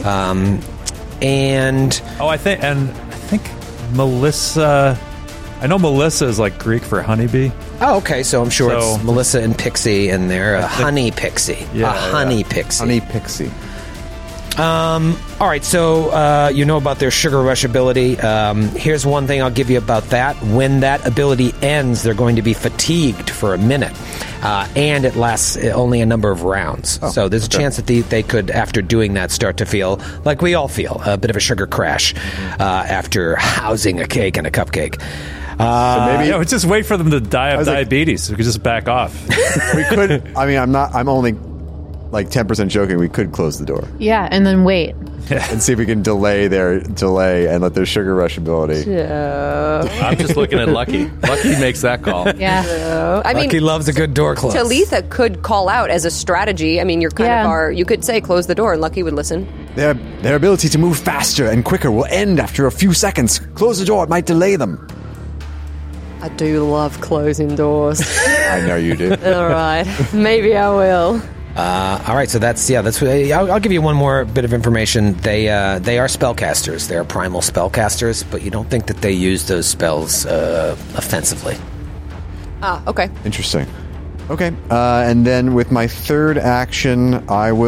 And I think Melissa. I know Melissa is like Greek for honeybee. okay, so I'm sure So- it's Melissa and Pixie, and they're a honey pixie. Yeah, a honey pixie. Honey pixie. All right, so you know about their sugar rush ability. Here's one thing I'll give you about that. When that ability ends, they're going to be fatigued for a minute, and it lasts only a number of rounds. So there's a chance that they could, after doing that, start to feel like we all feel, a bit of a sugar crash after housing a cake and a cupcake. So maybe Yeah, we just wait for them to die of diabetes. We could just back off. we could. I mean, I'm only like 10% joking. We could close the door Yeah, and then wait. and see if we can delay and let their sugar rush ability. I'm just looking at Lucky. Lucky makes that call. Yeah. I mean, Lucky loves a good door close. Talitha could call out as a strategy. I mean, you're kind of you could say close the door and Lucky would listen. Their ability to move faster and quicker will end after a few seconds. Close the door. It might delay them. I do love closing doors. I know you do. All right. Maybe I will. All right, so that's I'll give you one more bit of information. They are spellcasters. They're primal spellcasters, but you don't think that they use those spells offensively. Okay. Interesting. Okay, and then with my third action, I'll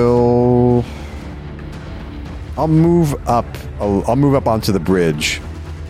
move up. I'll move up onto the bridge,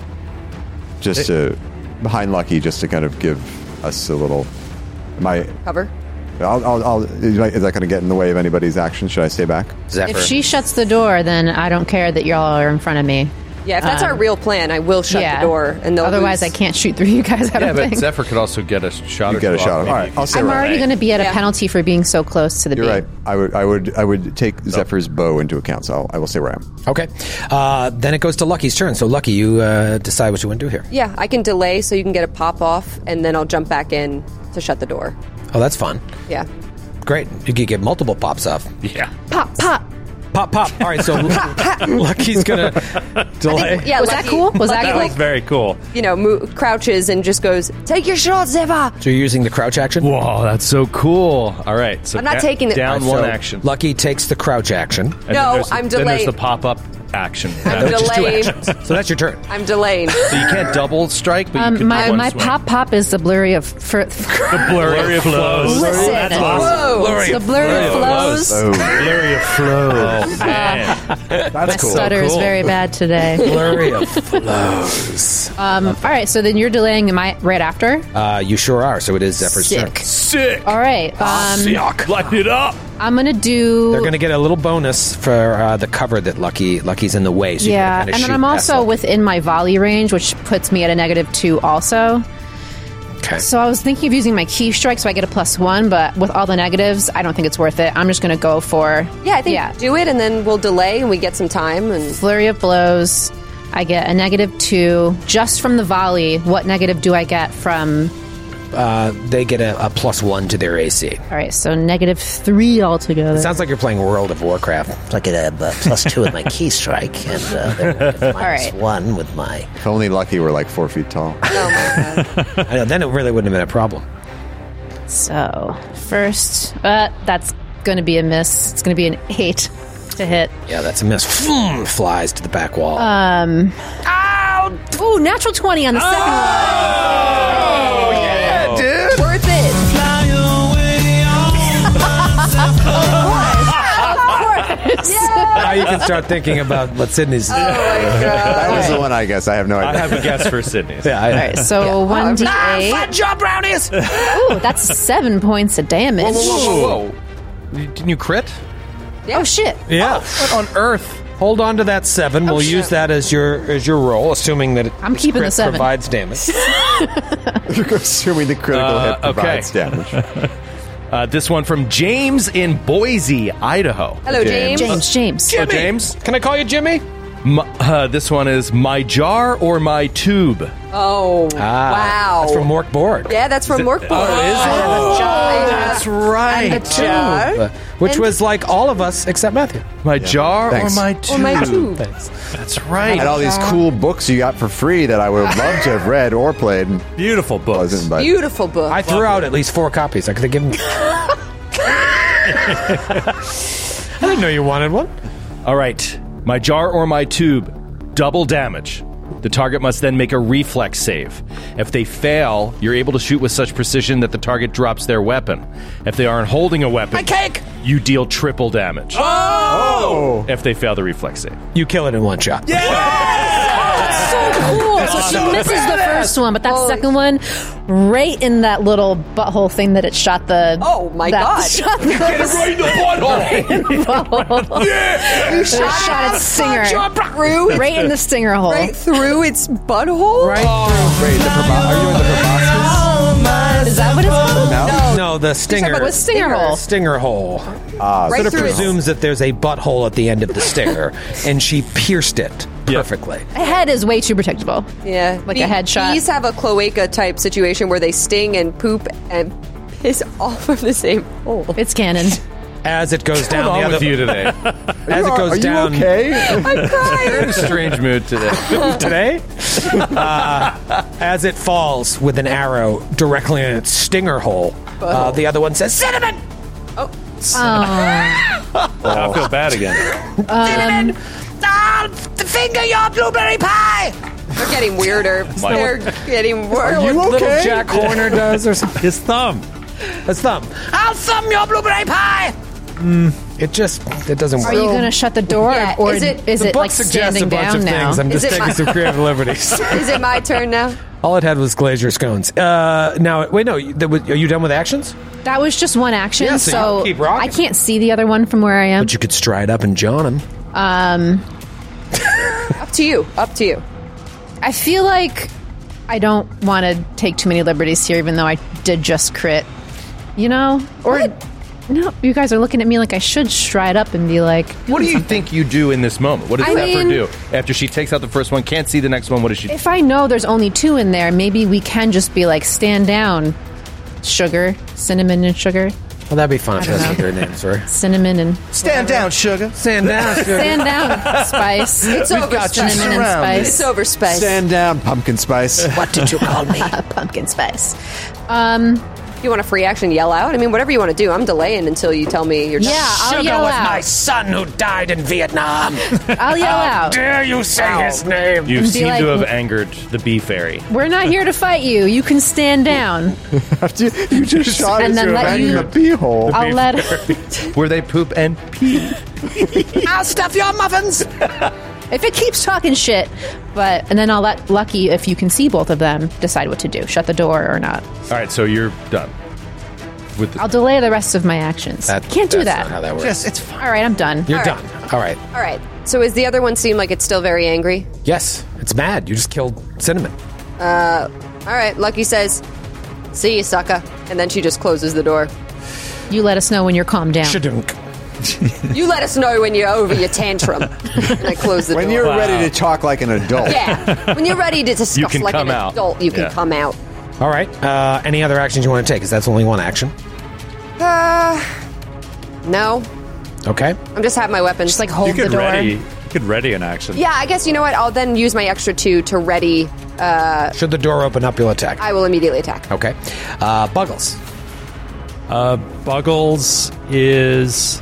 behind Lucky, just to kind of give us a little. Cover. Is that going to get in the way of anybody's action? Should I stay back? Zephyr. If she shuts the door, then I don't care that y'all are in front of me. Yeah, if that's our real plan, I will shut the door. And otherwise, I can't shoot through you guys. I Yeah, don't but think. Zephyr could also get a shot. You get a shot. All right, I'll stay I'm right. already going to be at a penalty for being so close to the You're bee. right. I would take Zephyr's bow into account, so I will stay where I am. Okay. Then it goes to Lucky's turn. So Lucky, you decide what you want to do here. Yeah, I can delay so you can get a pop off, and then I'll jump back in to shut the door. Oh, that's fun. Yeah. Great. You could get multiple pops off. Yeah. Pop, pop. Pop. All right, so Lucky's going to delay. Was that cool? Was that That was very cool. Crouches and just goes, take your shot, Ziva. So you're using the crouch action? Whoa, that's so cool. All right. So I'm not taking it. down So one action. Lucky takes the crouch action. And No, I'm Then there's delayed. the pop-up action. I'm Just two delayed. actions. So that's your turn. I'm delayed. So you can't double strike, but you can do one my swing. pop is the blurry of Blurry of flows. Listen, That's awesome. Whoa. the blurry of flows. Blurry of flows. Man. My That's cool. stutter is Cool. very bad today. Flurry of flows. All right, so then you're delaying. Am I right after? You sure are. So it is Zephyr's turn. Sick. All right. Light it up. I'm gonna do. They're going to get a little bonus for the cover that Lucky's in the way. So Yeah, you and then I'm also within my volley range, which puts me at a -2 also. Okay. So I was thinking of using my key strike so I get a +1, but with all the negatives, I don't think it's worth it. I'm just going to go for... Yeah, I think do it, and then we'll delay, and we get some time. And Flurry of blows. I get a -2 just from the volley. What negative do I get from... They get a +1 to their AC. All right, so -3 altogether. It sounds like you're playing World of Warcraft. So I get a +2 with my key strike and -1 with my... If only Lucky were like 4 feet tall. oh my god! I know, then it really wouldn't have been a problem. So, first, that's going to be a miss. It's going to be an 8 to hit. Yeah, that's a miss. Flies to the back wall. Ooh, natural 20 on the second one. yeah, dude. Worth it. Now you can start thinking about what Sydney's. Oh my god! That was the one I guess. I have no I idea. have a guess for Sydney's. Yeah, All right, so 1d8. Fat job, brownies. Ooh, that's 7 points of damage. Whoa. Didn't you crit? Oh, shit. Yeah. What on earth? Hold on to that 7. We'll use that as your roll, assuming that I'm keeping the 7. provides damage. Assuming the critical hit provides damage. This one from James in Boise, Idaho. Hello, James. James. Oh, James. Can I call you Jimmy? This one is my jar or my tube. Oh, wow! That's from Mork Borg. Yeah, that's from Mork Borg. That's right. Jar. Which was like all of us except Matthew. My jar Thanks. or my tube. Or my tube. Thanks. That's right. And all these cool books you got for free that I would have loved to have read or played. Beautiful books. Wasn't, but Beautiful book. I threw out at least 4 copies. I could have given. I didn't know you wanted one. All right. My jar or my tube. Double damage. The target must then make a reflex save. If they fail, you're able to shoot with such precision that the target drops their weapon. If they aren't holding a weapon, you deal triple damage. Oh! If they fail the reflex save. You kill it in one shot. That's so cool. So she misses the first one, but that second one, right in that little butthole thing that it shot the... Oh, my God. Shot Get it right in the butthole! You shot its stinger. through, Right in the stinger hole. right through its butthole. Right. wait, are you in the proboscis? Is that what it's called? No, the stinger. about the stinger hole. Stinger hole. Right Sort of through presumes that there's a butthole at the end of the stinger, and she pierced it perfectly. A head is way too predictable. Yeah, Like a headshot. Bees have a cloaca type situation where they sting and poop and piss all from the same hole. It's canon. As it goes down What's the wrong other with you today? as it goes Are you down okay? I'm You're in crying. a strange mood today. today, as it falls with an arrow directly in its stinger hole, the other one says, "Cinnamon." I feel bad again. Cinnamon. The finger your blueberry pie. They're getting weirder. They're getting worse. Little Jack Horner does, or something. His thumb. His thumb. I'll thumb your blueberry pie. It doesn't work. Are you going to shut the door, Yeah, or is it- is The it book like suggests standing a bunch down of now? things. I'm just Is it taking my- some creative liberties. Is it my turn now? All it had was glazier scones. Now, wait, no. Are you done with actions? That was just one action, Yeah, so so you keep rocking. I can't see the other one from where I am. But you could stride up and John him. Up to you. Up to you. I feel like I don't want to take too many liberties here, even though I did just crit. You know? Or no, you guys are looking at me like I should stride up and be like, What do you think you do in this moment? What does I Zephyr mean- do? After she takes out the first one, can't see the next one, what does she do? if I know there's only 2 in there, maybe we can just be like, stand down, sugar, cinnamon and sugar. Well, that'd be fun if that's what their names were. Cinnamon and Stand down, sugar. Stand down, sugar. Stand down, Spice. It's over, got you Cinnamon and surrounded. Spice. It's over, Spice. Stand down, pumpkin spice. What did you call me? Pumpkin Spice. If you want a free action, yell out. I mean, whatever you want to do. I'm delaying until you tell me you're done. Yeah, I'll Sugar yell was out. my son who died in Vietnam. I'll yell out. Dare you say his name? You And be seem like- to have angered the bee fairy. We're not here to fight you. You can stand down. You just shot And us then in let you- the pee hole. I'll let Where they poop and pee. I'll stuff your muffins. if it keeps talking shit. And then I'll let Lucky, if you can see both of them, decide what to do. Shut the door or not. All right, so you're done. With the, I'll delay the rest of my actions. Can't do That's that. not how that works. yes, it's fine. All right, I'm done. You're All done. All right. All right. So is the other one seem like it's still very angry? Yes, it's mad. You just killed Cinnamon. All right. Lucky says, "See you, sucker," and then she just closes the door. You let us know when you're calmed down. Shadunk. You let us know when you're over your tantrum. And I close the door. When you're ready to talk like an adult. Yeah. When you're ready to discuss You can like come an out. adult, you can Yeah. come out. All right. Any other actions you want to take? Because that's only one action. No. Okay. I'm just having my weapons. Just like hold the door. You could ready an action. Yeah, I guess you know what? I'll then use my extra 2 to ready. Should the door open up, you'll attack. I will immediately attack. Okay. Buggles. Buggles is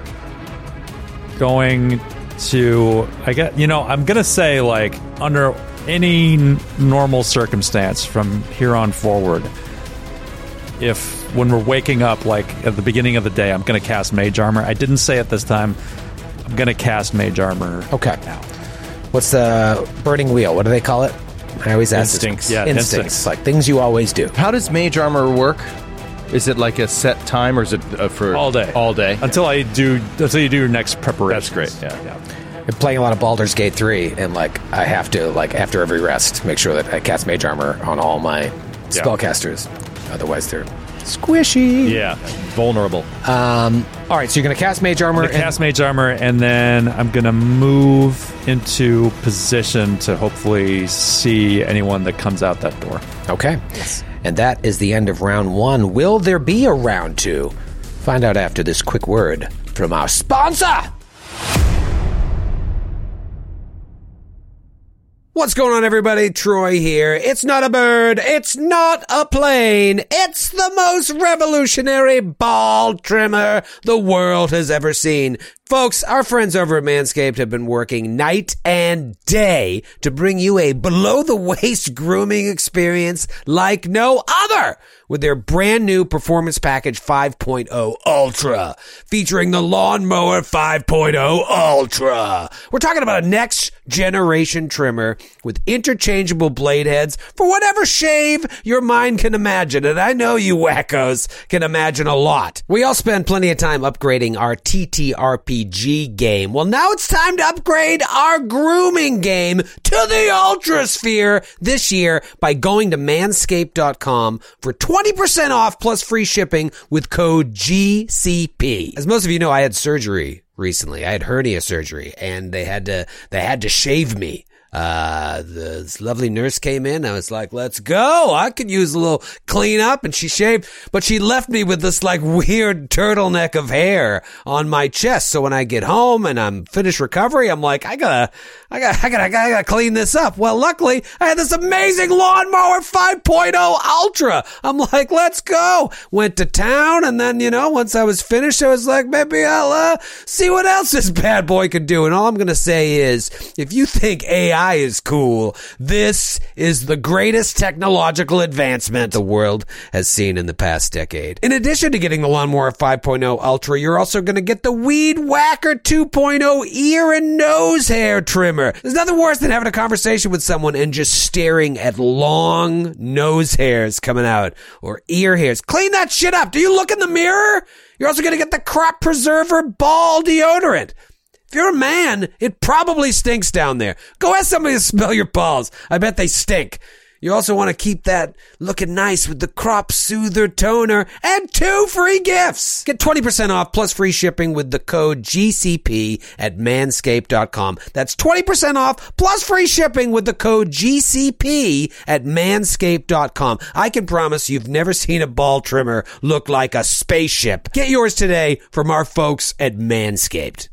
going to, I'm going to say, like, under any normal circumstance from here on forward, when we're waking up, like, at the beginning of the day, I'm going to cast Mage Armor. I didn't say it this time. I'm going to cast Mage Armor. Okay. Now. What's the burning wheel? What do they call it? I always ask this. Instincts. Yeah, Instincts. instincts. Like things you always do. How does mage armor work? Is it like a set time, or is it for All day. All day. Until you do your next preparation. That's great. Yeah. I'm playing a lot of Baldur's Gate 3, and like I have to, like after every rest, make sure that I cast Mage Armor on all my spellcasters. Otherwise, they're squishy. Yeah. Vulnerable. All right, so you're going to cast Mage Armor. I'm gonna cast Mage Armor, and then I'm going to move into position to hopefully see anyone that comes out that door. Okay. Yes. And that is the end of round 1. Will there be a round 2? Find out after this quick word from our sponsor. What's going on, everybody? Troy here. It's not a bird. It's not a plane. It's the most revolutionary ball trimmer the world has ever seen. Folks, our friends over at Manscaped have been working night and day to bring you a below-the-waist grooming experience like no other with their brand new Performance Package 5.0 Ultra, featuring the Lawnmower 5.0 Ultra. We're talking about a next-generation trimmer with interchangeable blade heads for whatever shave your mind can imagine, and I know you wackos can imagine a lot. We all spend plenty of time upgrading our TTRPG game. Well, now it's time to upgrade our grooming game to the Ultrasphere this year by going to manscaped.com for 20% off plus free shipping with code GCP. As most of you know, I had surgery recently. I had hernia surgery, and they had to shave me. This lovely nurse came in. I was like, let's go. I could use a little cleanup. And she shaved, but she left me with this like weird turtleneck of hair on my chest. So when I get home and I'm finished recovery, I'm like, I gotta clean this up. Well, luckily I had this amazing Lawnmower 5.0 Ultra. I'm like, let's go. Went to town. And then, once I was finished, I was like, maybe I'll, see what else this bad boy could do. And all I'm going to say is, if you think AI is cool, this is the greatest technological advancement the world has seen in the past decade. In addition to getting the Lawnmower 5.0 Ultra, you're also going to get the Weed Whacker 2.0 ear and nose hair trimmer. There's nothing worse than having a conversation with someone and just staring at long nose hairs coming out or ear hairs. Clean that shit up. Do you look in the mirror? You're also going to get the Crop Preserver ball deodorant. If you're a man, it probably stinks down there. Go ask somebody to smell your balls. I bet they stink. You also want to keep that looking nice with the Crop Soother Toner and 2 free gifts. Get 20% off plus free shipping with the code GCP at manscaped.com. That's 20% off plus free shipping with the code GCP at manscaped.com. I can promise you've never seen a ball trimmer look like a spaceship. Get yours today from our folks at Manscaped.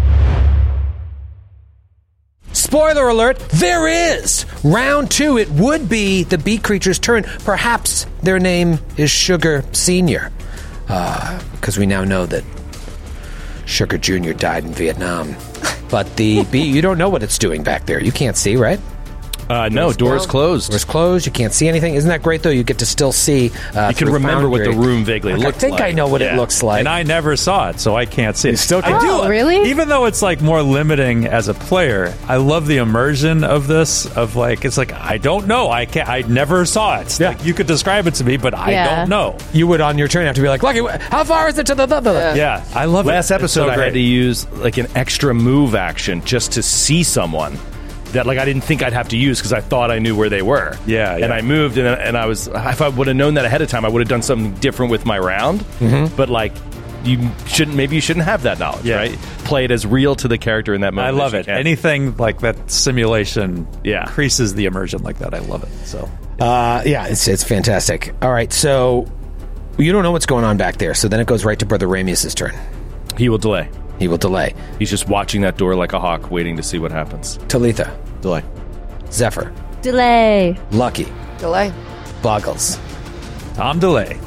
Spoiler alert, there is! Round 2, it would be the bee creature's turn. Perhaps their name is Sugar Sr. Because we now know that Sugar Jr. died in Vietnam. But the bee, you don't know what it's doing back there. You can't see, right? No, door's closed. Door's closed. You can't see anything. Isn't that great, though? You get to still see. You can remember what the room vaguely looked like. I think I know what it looks like. And I never saw it, so I can't see it. Still I do. Really? Even though it's like more limiting as a player, I love the immersion of this. Of like, it's like I don't know. I can't. I never saw it. Yeah. Like, you could describe it to me, but I don't know. You would on your turn have to be like, Lucky, how far is it to the? Yeah, I love it. Last episode, so I had to use like an extra move action just to see someone that like I didn't think I'd have to use because I thought I knew where they were. Yeah. And I moved, and I was. If I would have known that ahead of time, I would have done something different with my round. Mm-hmm. But like, you shouldn't have that knowledge, right? Play it as real to the character in that moment. I love it. Anything like that simulation, increases the immersion like that. I love it. So, it's fantastic. All right, so you don't know what's going on back there, so then it goes right to Brother Ramius' turn. He will delay. He's just watching that door like a hawk, waiting to see what happens. Talitha. Delay. Zephyr. Delay. Lucky. Delay. Boggles. Tom Delay.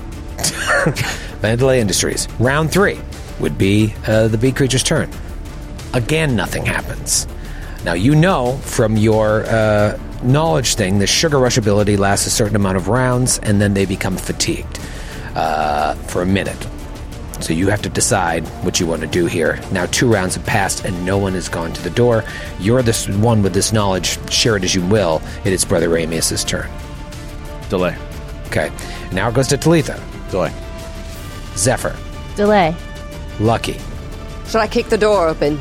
Delay Industries. Round 3 would be the bee creature's turn. Again, nothing happens. Now, you know from your knowledge thing, the Sugar Rush ability lasts a certain amount of rounds, and then they become fatigued for a minute. So you have to decide what you want to do here. Now 2 rounds have passed and no one has gone to the door. You're this one with this knowledge. Share it as you will. It is Brother Ramius' turn. Delay. Okay. Now it goes to Talitha. Delay. Zephyr. Delay. Lucky. Should I kick the door open?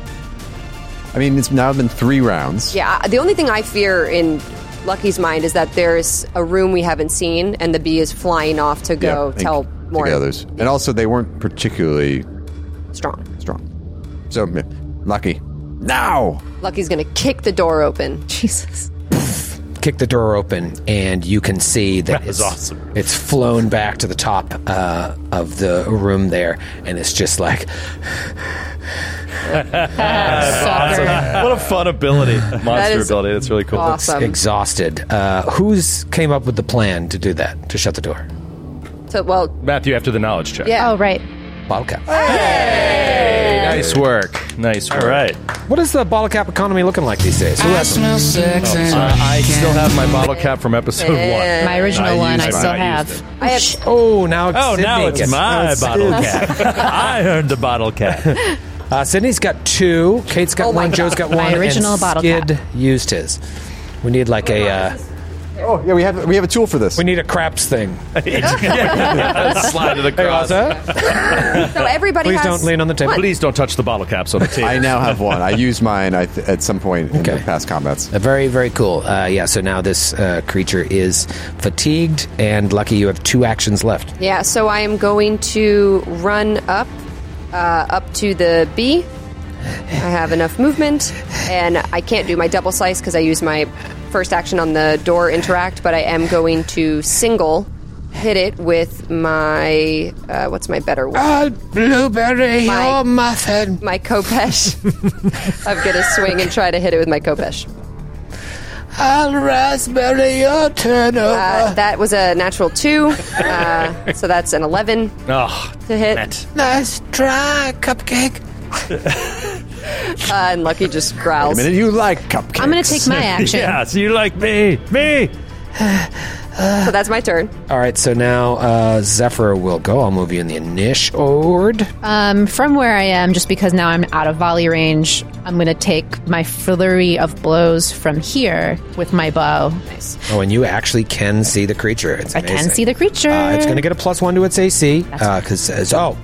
I mean, it's now been 3 rounds. Yeah, the only thing I fear in Lucky's mind is that there's a room we haven't seen and the bee is flying off to go tell more. The others. And also, they weren't particularly strong. So, Lucky. Now! Lucky's going to kick the door open. Jesus. Kick the door open, and you can see that was awesome. It's flown back to the top of the room there, and it's just like... What a fun ability. Monster ability. That's really cool. Awesome. Exhausted. Who's came up with the plan to do that, to shut the door? So, well... Matthew, after the knowledge check. Yeah. Oh, right. Bottle cap. Hey! Nice work. All right. What is the bottle cap economy looking like these days? Who has them? I still have my bottle cap from episode 1. My original one I still have. I have... Oh, now it's my bottle cap. I earned the bottle cap. Sydney's got 2. Kate's got 1. Joe's got 1. My original and bottle Skid cap. used his. We need like a... Oh, yeah, we have a tool for this. we need a craps thing. Slide it across. So everybody Please has... don't lean on the table. Please don't touch the bottle caps on the table. I now have one. I used mine at some point in the past combats. Very, very cool. So now this creature is fatigued, and Lucky, you have 2 actions left. Yeah, so I am going to run up to the bee. I have enough movement, and I can't do my double slice because I use my first action on the door interact, but I am going to single hit it with my what's my better one? Blueberry or muffin. My Kopesh. I'm gonna swing and try to hit it with my Kopesh. I'll raspberry your turnover. That was a natural 2, so that's an 11 to hit. Nice try, Cupcake. And Lucky just growls. Wait a minute, you like cupcakes. I'm going to take my action. Yeah, so you like me. So that's my turn. All right, so now Zephyr will go. I'll move you in the initiate. From where I am, just because now I'm out of volley range, I'm going to take my flurry of blows from here with my bow. Nice. Oh, and you actually can see the creature. It's amazing. I can see the creature. It's going to get a +1 to its AC.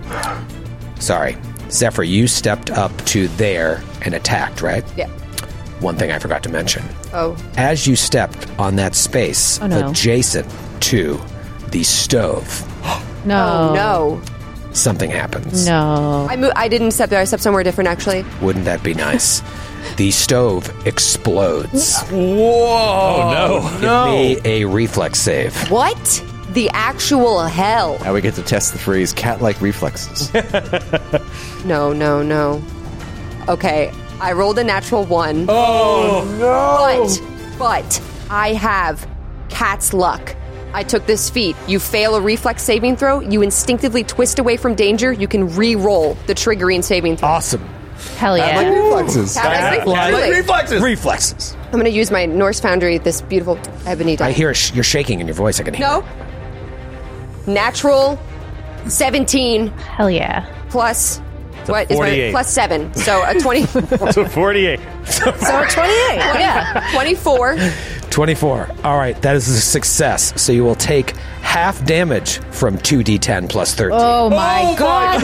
Sorry. Zephyr, you stepped up to there and attacked, right? Yeah. one thing I forgot to mention. Oh. As you stepped on that space adjacent to the stove, No. Oh, no. something happens. No. I didn't step there. I stepped somewhere different, actually. Wouldn't that be nice? The stove explodes. Whoa! Oh, no. Give me a reflex save. What? The actual hell? Now we get to test the phrase cat-like reflexes. No. Okay, I rolled a natural 1. Oh, no! But I have cat's luck. I took this feat. You fail a reflex saving throw, you instinctively twist away from danger, you can re-roll the triggering saving throw. Awesome. Hell yeah. Cat-like reflexes. Cat-like reflexes. Reflexes. I'm going to use my Norse Foundry, this beautiful ebony die. I hear you're shaking in your voice. I can hear. No. Natural 17 Hell yeah. plus... What is my 48. plus 7? So a 20. So 48. So 28. Yeah. 24. 24. All right, that is a success. So you will take half damage from 2d10 plus 13. Oh my god,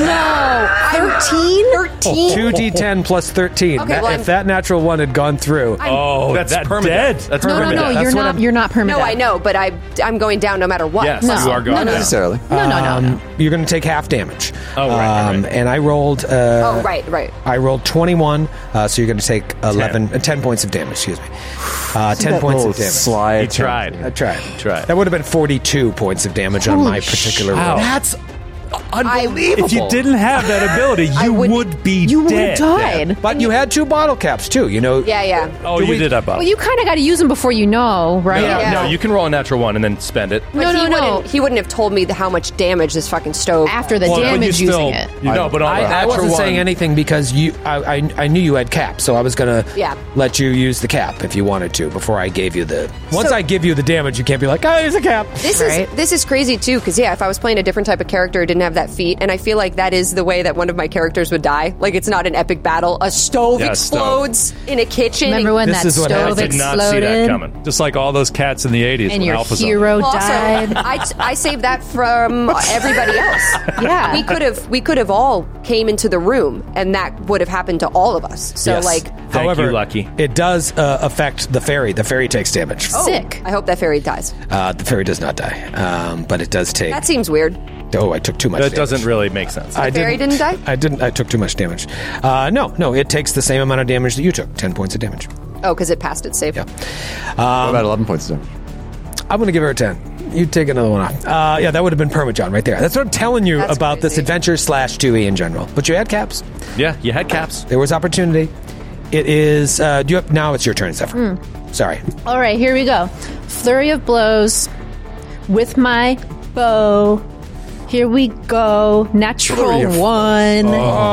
no. 13? 2d10 plus 13. Okay, well, if that natural one had gone through, That's permanent. dead. That's No, permanent. you're not permanent. No, I know, but I'm going down no matter what. Yes, No. you are going Not down. necessarily. No. you're going to take half damage. Oh, right. And I rolled. Oh, right. I rolled 21, so you're going to take 10 points of damage. Excuse me. 10 points of damage. Slide. He tried. I tried. Tried. That would have been 42 points of damage on my particular roll. That's unbelievable. If you didn't have that ability, you would be You would dead. have died. But you had 2 bottle caps too. You know. Yeah. Oh, you did that, Bob. Well, you kind of got to use them before you know, right? Yeah. No, you can roll a natural 1 and then spend it. But No. He wouldn't have told me how much damage this fucking stove. After the Well, but damage you still- using it. No, but on the I natural wasn't one, saying anything because I knew you had caps, so I was gonna let you use the cap if you wanted to before I gave you the. Once I give you the damage, you can't be like, oh, here's a cap. This is crazy too, because if I was playing a different type of character, it didn't have that feat, and I feel like that is the way that one of my characters would die. Like it's not an epic battle. A stove explodes in a kitchen. Remember when that stove I did not see that coming. Just like all those cats in the 80s. and when your Alpha's hero Also, died? I saved that from everybody else. Yeah. we could have all came into the room, and that would have happened to all of us. So Yes. However, you, Lucky. It does affect the fairy. The fairy takes damage. Sick. I hope that fairy dies. The fairy does not die, but it does take. That seems weird. Oh, I took too much. That damage. doesn't really make sense. The fairy didn't die? I didn't. I took too much damage. No. It takes the same amount of damage that you took. 10 points of damage. Oh, because it passed its save. Yeah. What about 11 points of damage? I'm going to give her a 10. You take another one off. Yeah, that would have been Permajon right there. That's what I'm telling you That's about this crazy. adventure / 2E in general. But you had caps. Yeah, you had caps. There was opportunity. It is. Do you have, now it's your turn, Zephyr. Sorry. All right, here we go. Flurry of blows with my bow. Here we go. Natural 1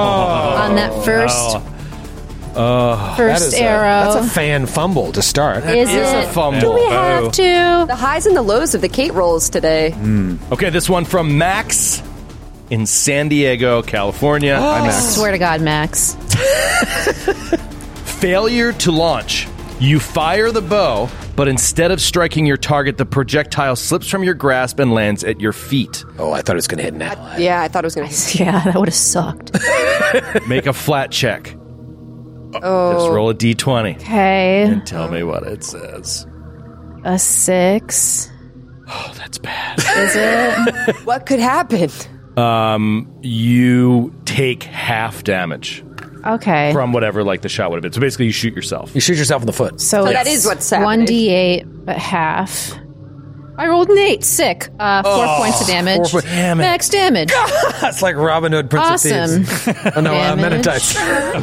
on that first arrow. That's a fan fumble to start. Is It's it? a fumble. Do we have to? The highs and the lows of the Kate rolls today. Okay, this one from Max in San Diego, California. I swear to God, Max. Failure to launch. You fire the bow, but instead of striking your target, the projectile slips from your grasp and lands at your feet. Oh, I thought it was going to hit an ally. Yeah, I thought it was going to. Yeah, that would have sucked. Make a flat check. Oh. Just roll a d20 Okay. and tell me what it says. A 6. Oh, that's bad. Is it? What could happen? You take half damage Okay. from whatever like the shot would have been. So basically, you shoot yourself. You shoot yourself in the foot. So that is what's happening. 1d8, but half. I rolled an 8. Sick. 4 points of damage. Damn it. Max damage. That's like Robin Hood, Prince Awesome. of Thieves. Oh, no, Damage. Menatites.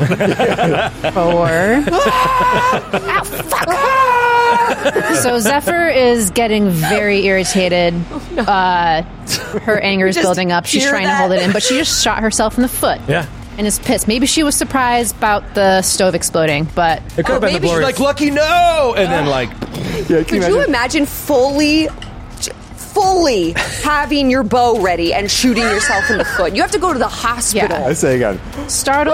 4. So Zephyr is getting very irritated. Her anger is building up. She's hear trying to that? hold it in, but she just shot herself in the foot. Yeah. And is pissed. Maybe she was surprised about the stove exploding, but It could have been the maybe glory. Like, Lucky, no! And then, like, Could you imagine fully having your bow ready and shooting yourself in the foot? You have to go to the hospital. Yeah. I say again. startled.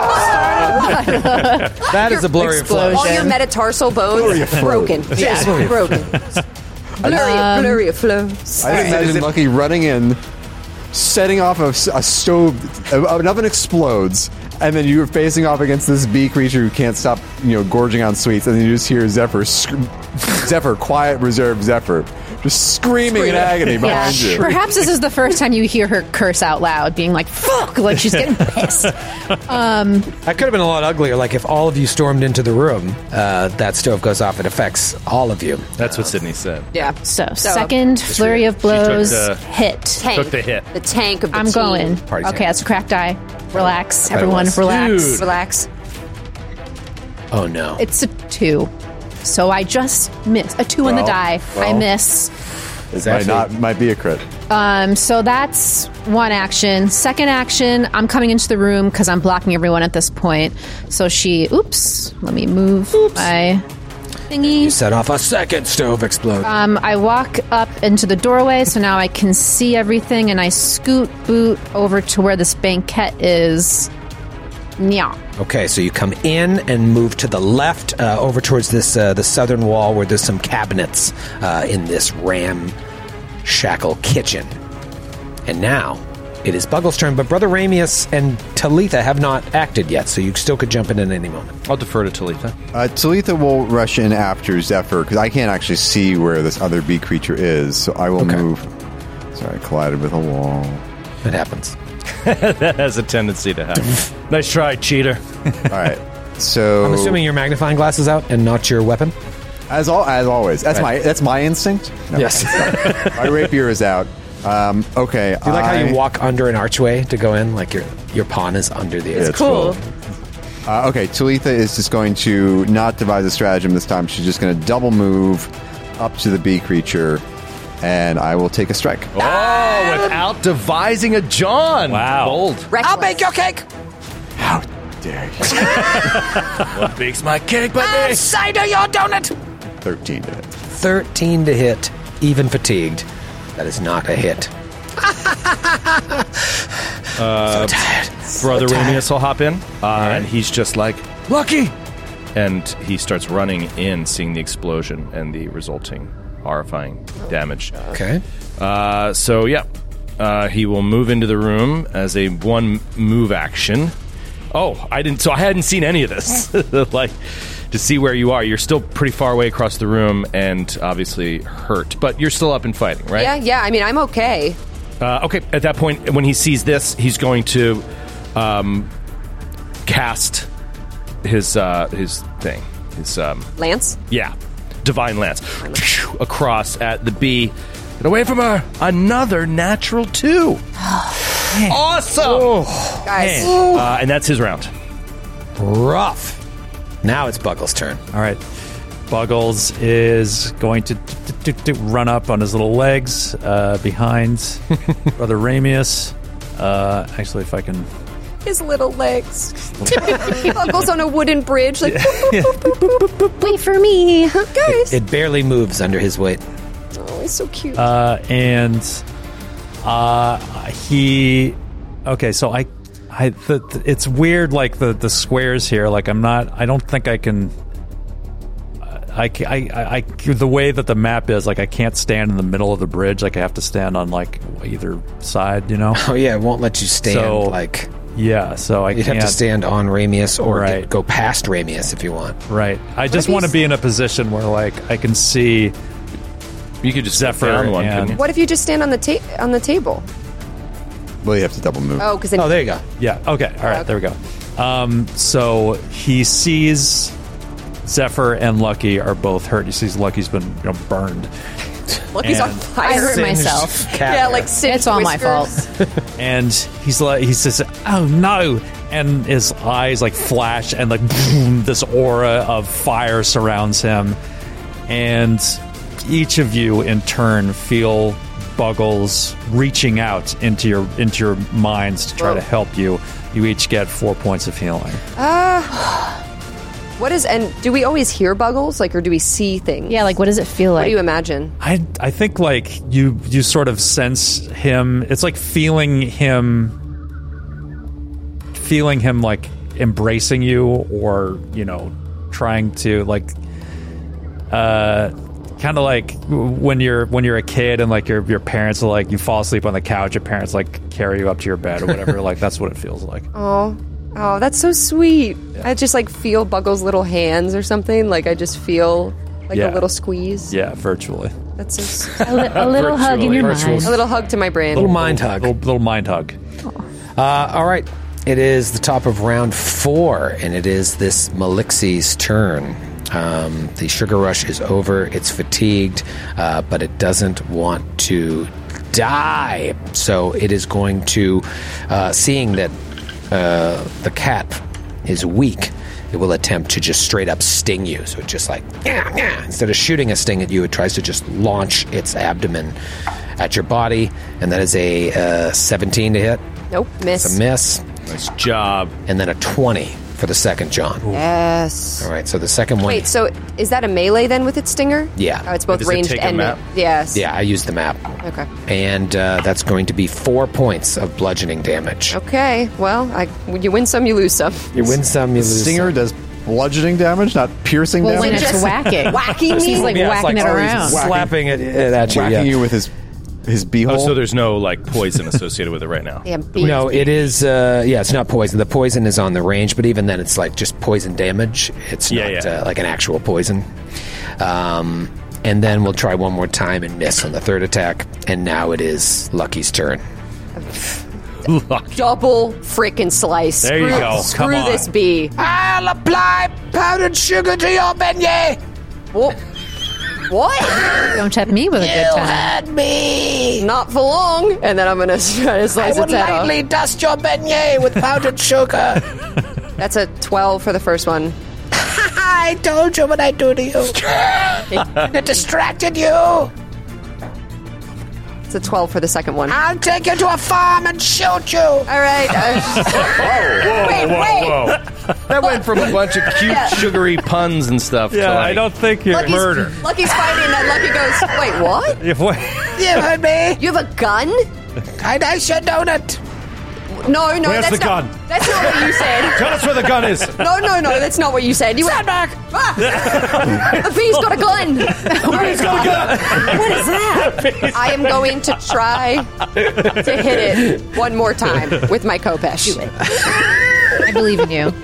That is a blurry of Explosion. flow. All your metatarsal bones broken. Yeah, broken. Blurry of flows. I imagine Lucky running in, setting off a stove, an oven explodes, And then you were facing off against this bee creature who can't stop, gorging on sweets. And then you just hear Zephyr, quiet, reserved Zephyr, just screaming in agony behind you. Perhaps this is the first time you hear her curse out loud, being like, fuck, like she's getting pissed. That could have been a lot uglier. Like if all of you stormed into the room, that stove goes off, it affects all of you. That's what Sydney said. Yeah. So second flurry of blows, hit. Tank. Took the hit. The tank of the I'm team. going. Party Okay, tank. that's a cracked die. Relax. Everyone, was. relax. Dude. Relax. Oh no. It's a 2. So I just miss. A 2 on the die. I miss. Might be a crit. So that's one action. Second action, I'm coming into the room because I'm blocking everyone at this point. So let me move my thingy. You set off a second stove explode. I walk up into the doorway, so now I can see everything, and I scoot boot over to where this banquette is. Yeah. Okay, so you come in and move to the left over towards this the southern wall where there's some cabinets in this ramshackle kitchen. And now it is Buggle's turn, but Brother Ramius and Talitha have not acted yet, so you still could jump in at any moment. I'll defer to Talitha. Talitha will rush in after Zephyr, because I can't actually see where this other bee creature is, so I will move. Sorry, I collided with a wall. It happens. That has a tendency to happen. Nice try, cheater. All right, so I'm assuming your magnifying glass is out and not your weapon? As always, that's my instinct. No, Yes. my rapier is out. Okay. Do you like how you walk under an archway to go in? Like your pawn is under the... It's cool. Okay, Talitha is just going to not devise a stratagem this time. She's just going to double move up to the bee creature, and I will take a strike. Oh, without devising a John. Wow. Bold. Reckless. I'll bake your cake! How dare you? What bakes my cake but me? Cider your donut! 13 to hit. 13 to hit, even fatigued. That is not a hit. So tired. Brother So tired. Ramius will hop in, and he's just like, Lucky! And he starts running in, seeing the explosion and the resulting horrifying damage. Okay. He will move into the room as a one move action. Oh, I hadn't seen any of this. Like, to see where you are. You're still pretty far away across the room and obviously hurt, but you're still up and fighting, right? Yeah. I mean, I'm okay. Okay, at that point, when he sees this, he's going to cast his thing. His Lance? Yeah. Divine Lance. Across at the bee. Get away from her. Another natural 2. Awesome! Guys. And that's his round. Rough. Now it's Buggles' turn. All right. Buggles is going to run up on his little legs behind Brother Ramius. Actually, if I can... His little legs. Buggles on a wooden bridge. Like, Wait for me. guys. It barely moves under his weight. Oh, he's so cute. He... Okay, so it's weird, like the squares here. Like I don't think I can. The way that the map is, like I can't stand in the middle of the bridge. Like I have to stand on like either side. Oh yeah, it won't let you stand. So, so you'd have to stand on Ramius or go past Ramius if you want. Right. I just want to be in a position where like I can see. You could just Zephyr down one. Couldn't you? What if you just stand on the table? Well, you have to double move. Oh, because there you go. Yeah. Okay. All right. There we go. So he sees Zephyr and Lucky are both hurt. He sees Lucky's been Lucky's burned. on fire. I hurt myself. Yeah, like It's all my fault. And he says, "Oh no!" And his eyes like flash, and like boom, this aura of fire surrounds him. And each of you, in turn, feel Buggles reaching out into your minds to try to help you. You each get 4 points of healing. And do we always hear Buggles, like, or do we see things? Yeah, like what does it feel like? What do you imagine? I think like you sort of sense him. It's like feeling him like embracing you, or trying to like kind of like when you're a kid and like your parents are like, you fall asleep on the couch, your parents like carry you up to your bed or whatever. Like that's what it feels like. Oh, Oh, that's so sweet. I just like feel Buggle's little hands or something. Like I just feel like a little squeeze. Yeah, virtually. That's so sweet. A little hug in your mind. A little hug to my brain. Little mind hug. Little mind hug. All right. It is the top of round 4, and it is this Malixi's turn. The sugar rush is over. It's fatigued, but it doesn't want to die. So it is going to, seeing that the cat is weak, it will attempt to just straight up sting you. So it just like, instead of shooting a sting at you, it tries to just launch its abdomen at your body. And that is a 17 to hit. Nope, miss. It's a miss. Nice job. And then a 20 for the second, John. Yes. All right, so the second one. Wait, so is that a melee then with its stinger? Yeah. Oh, it's both Does it ranged take a and map? Yes. Yeah, I used the map. Okay. And that's going to be 4 points of bludgeoning damage. Okay. Well, you win some, you lose some. You win some, you lose Stinger some. does bludgeoning damage, not piercing Well, damage. when it's whacking. Whacking me? He's like Yeah, it's whacking like it always around. slapping it at you. Whacking you with his beehole. Oh, so there's no like poison associated with it right now. Yeah, No, it is. It's not poison. The poison is on the range, but even then, it's like just poison damage. It's not like an actual poison. And then we'll try one more time and miss on the third attack. And now it is Lucky's turn. Double frickin' slice. There you go. Screw Come on. this bee. I'll apply powdered sugar to your beignet. What? Don't tempt me with a good time. Had me. Not for long. And then I'm going to try to I slice would its head off. lightly dust your beignet with powdered sugar. That's a 12 for the first one. I told you what I do to you. It distracted you. It's a 12 for the second one. I'll take you to a farm and shoot you. All right. Whoa. That went from a bunch of cute, sugary puns and stuff to like I don't think you're murder. Lucky's fighting, and Lucky goes, wait, what? You heard me. You have a gun? I should donut. No, Where's that's the not, gun? That's not what you said. Tell us where the gun is. No, that's not what you said. You Stand back. The bee's got a gun. He's got a gun. What is that? I am going to try to hit it one more time with my Kopesh. Do it. I believe in you.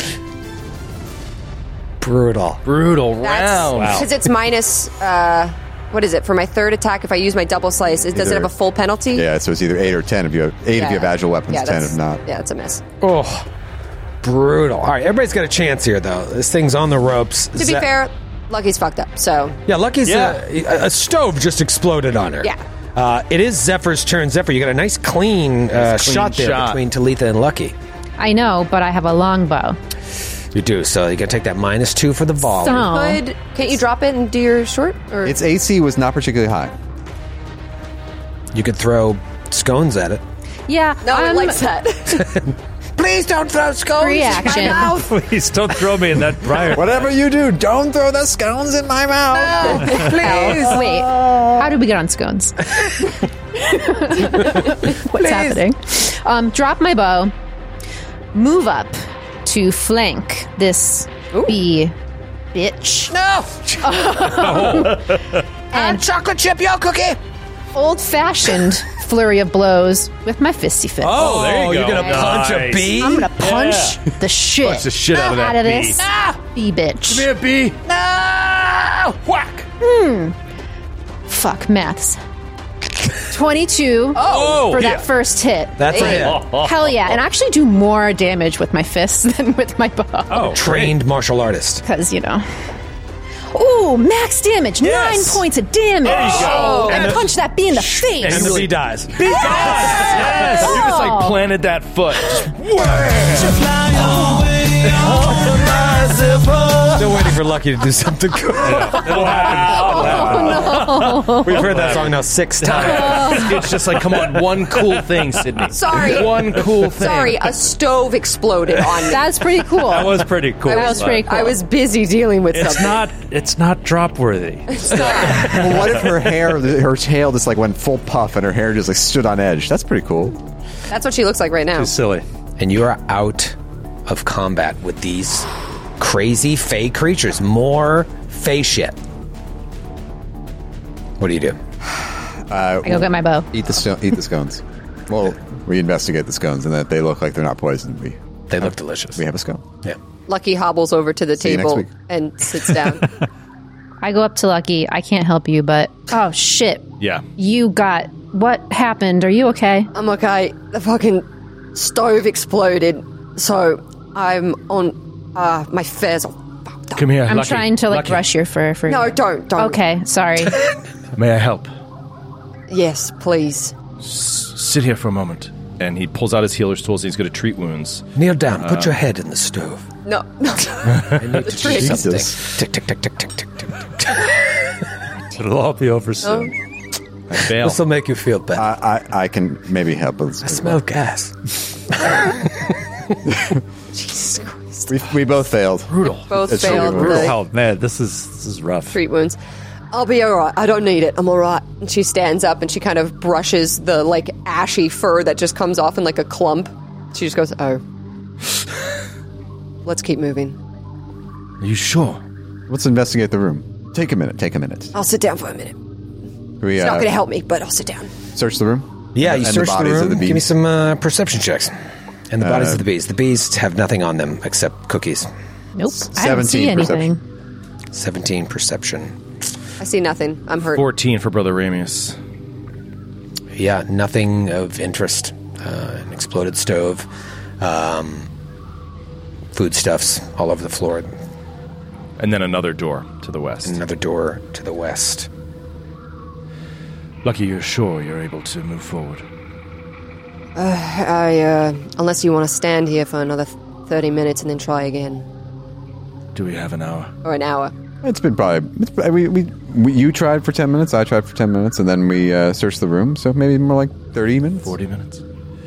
Brutal round. Because it's minus, what is it? For my third attack, if I use my double slice, does it have a full penalty? Yeah, so it's either 8 or 10 if you have 8 if you have agile weapons, 10 if not. Yeah, it's a miss. Oh, brutal. All right, everybody's got a chance here, though. This thing's on the ropes. To be fair, Lucky's fucked up, so... Yeah, Lucky's a stove just exploded on her. Yeah. It is Zephyr's turn. Zephyr, you got a nice clean, shot there between Talitha and Lucky. I know, but I have a longbow. You do, so you got to take that -2 for the volley. Can't you drop it and do your short? Or? Its AC was not particularly high. You could throw scones at it. Yeah. No, it likes that. Please don't throw scones Free in action. my mouth. Please don't throw me in that briar. Whatever you do, don't throw the scones in my mouth. Please. Wait, how did we get on scones? What's happening? Drop my bow, move up to flank this bee bitch. No! And chocolate chip your cookie. Old-fashioned flurry of blows with my fisty fist. Oh, there you go. You're going to punch a bee? I'm gonna punch the shit, Punch the shit out of that bee. this bee bitch. Come here, bee. No! Whack. Fuck maths. 22 for that first hit. That's a hit. Hell yeah. And I actually do more damage with my fists than with my bow. Oh, Trained martial artist. Because, Ooh, max damage. Yes. 9 points of damage. There you go. And punch that bee in the face. And the bee dies. Yes. You just like planted that foot. Still waiting for Lucky to do something good. It'll happen. We've heard that song now 6 times. It's just like, come on, one cool thing, Sydney. Sorry. One cool thing. Sorry, a stove exploded on me. That's pretty cool. That was pretty cool. That was pretty cool. I was busy dealing with something. It's not drop worthy. Well, what if her tail just like went full puff and her hair just like stood on edge? That's pretty cool. That's what she looks like right now. Too silly. And you are out of combat with these crazy fey creatures. More fey shit. What do you do? I go get my bow. Eat the scones. Well, we investigate the scones and that they look like they're not poisoned. We They look delicious. We have a skull. Yeah. Lucky hobbles over to the See you next table week. and sits down. I go up to Lucky. I can't help you, but oh shit. Yeah. You got what happened? Are you okay? I'm okay. The fucking stove exploded, so I'm on my fares are fucked up. Come here, I'm Lucky. trying to like Lucky. brush your fur for No, you. don't. Okay, sorry. May I help? Yes, please. Sit here for a moment. And he pulls out his healer's tools and he's going to treat wounds. Kneel down. Put your head in the stove. No. I need to do trick. something. Jesus. Tick, tick, tick, tick, tick, tick, tick, tick. It'll all be over soon. I fail. This will make you feel better. I can maybe help with I smell gas. Jesus Christ. We both failed. Brutal. Both It's failed really the Oh man, this is rough. treat wounds. I'll be all right. I don't need it. I'm all right. And she stands up and she kind of brushes the like ashy fur that just comes off in like a clump. She just goes, "Oh, let's keep moving." Are you sure? Let's investigate the room. Take a minute. I'll sit down for a minute. We It's not going to help me, but I'll sit down. search the room. Yeah, you And search the bodies of room. the Give me bees. some perception checks. And the bodies of the bees. The bees have nothing on them except cookies. Nope. I don't see 17 anything. 17 perception. I see nothing. I'm hurt. 14 for Brother Ramius. Yeah, nothing of interest. An exploded stove. Foodstuffs all over the floor. And then another door to the west. Another door to the west. Lucky you're sure you're able to move forward. Unless you want to stand here for another 30 minutes and then try again. Do we have an hour? Or an hour. It's been you tried for 10 minutes, I tried for 10 minutes, and then we searched the room, so maybe more like 30 minutes? 40 minutes.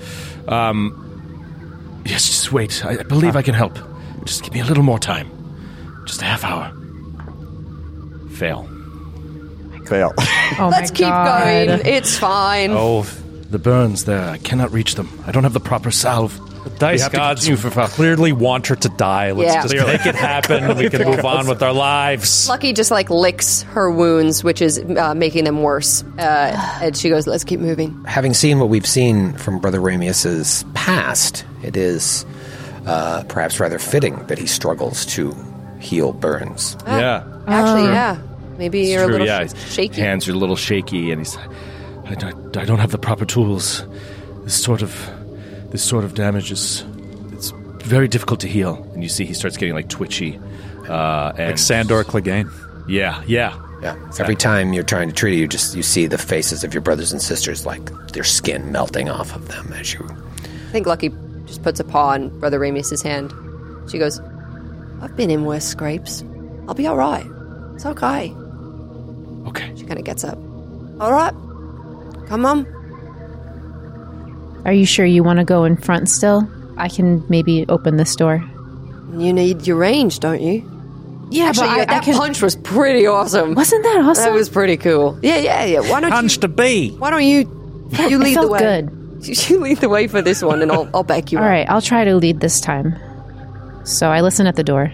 Yes, just wait. I believe I can help. Just give me a little more time. Just a half hour. Fail. Fail. Oh Let's my keep God. going. It's fine. Oh, the burns there. I cannot reach them. I don't have the proper salve. Dice have to gods continue for clearly want her to die. Let's Yeah. just make it happen. We can move on with our lives. Lucky just like licks her wounds, which is making them worse. And she goes, "Let's keep moving." Having seen what we've seen from Brother Ramius's past, it is perhaps rather fitting that he struggles to heal burns. Yeah. Actually, yeah. Maybe you're True, a little yeah. shaky. Hands are a little shaky, and he's. I don't have the proper tools. This sort of damage is. It's very difficult to heal. And you see, he starts getting like twitchy. And Like Sandor Clegane. Yeah. Yeah. Every time you're trying to treat it, you see the faces of your brothers and sisters, like their skin melting off of them as you. I think Lucky just puts a paw on Brother Ramius's hand. She goes, "I've been in worse scrapes. I'll be all right. It's okay." Okay. She kind of gets up. "All right. Come on." Are you sure you want to go in front still? I can maybe open this door. You need your range, don't you? Yeah, Actually, but that punch was pretty awesome. Wasn't that awesome? That was pretty cool. Yeah. Why don't Punch the bee. Why don't you lead the felt way? good. You lead the way for this one, and I'll back you All up. right, I'll try to lead this time. So I listen at the door.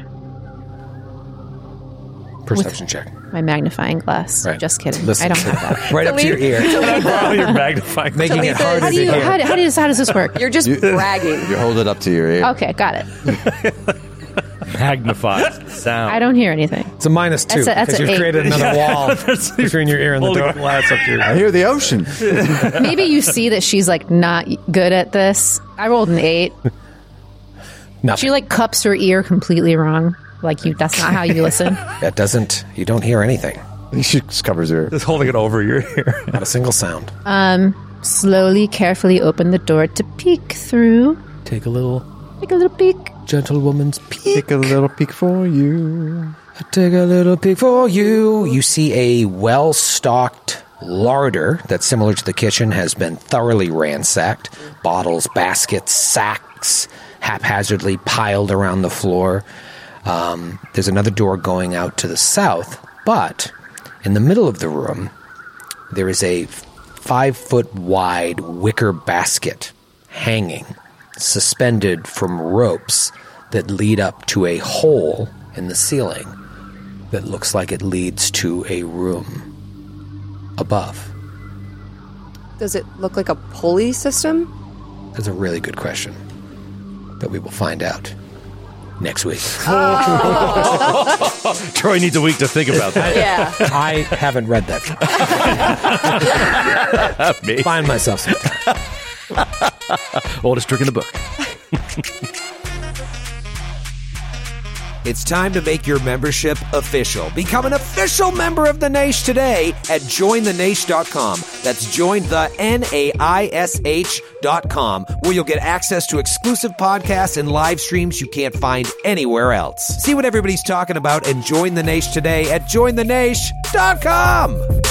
Perception check. My magnifying glass. Right. Just kidding. Listen I don't have that. right up to your ear. You're magnifying. Making it harder How to do you? hear. How does this work? You're just bragging. You hold it up to your ear. Okay, got it. Magnifies sound. I don't hear anything. It's a -2 That's because a you've eight. created another wall between your ear and the Holding door. a glass up to your I hear the ocean. Maybe you see that she's like not good at this. I rolled an 8. Nothing. She like cups her ear completely wrong. Like you, that's not how you listen. That doesn't. You don't hear anything. She just covers her. Just holding it over your ear. Not a single sound. Slowly, carefully open the door to peek through. Take a little peek. gentlewoman's peek. Take a little peek for you. Take a little peek for you. You see a well-stocked larder that's similar to the kitchen has been thoroughly ransacked. Bottles, baskets, sacks, haphazardly piled around the floor. There's another door going out to the south, but in the middle of the room, there is a 5-foot-wide wicker basket hanging, suspended from ropes that lead up to a hole in the ceiling that looks like it leads to a room above. Does it look like a pulley system? That's a really good question. that we will find out next week. Troy needs a week to think about that. Yeah. I haven't read that. Find myself some time. Oldest trick in the book. It's time to make your membership official. Become an official member of The Naish today at jointhenaish.com. That's jointhenaish.com, where you'll get access to exclusive podcasts and live streams you can't find anywhere else. See what everybody's talking about and join The Naish today at jointhenaish.com.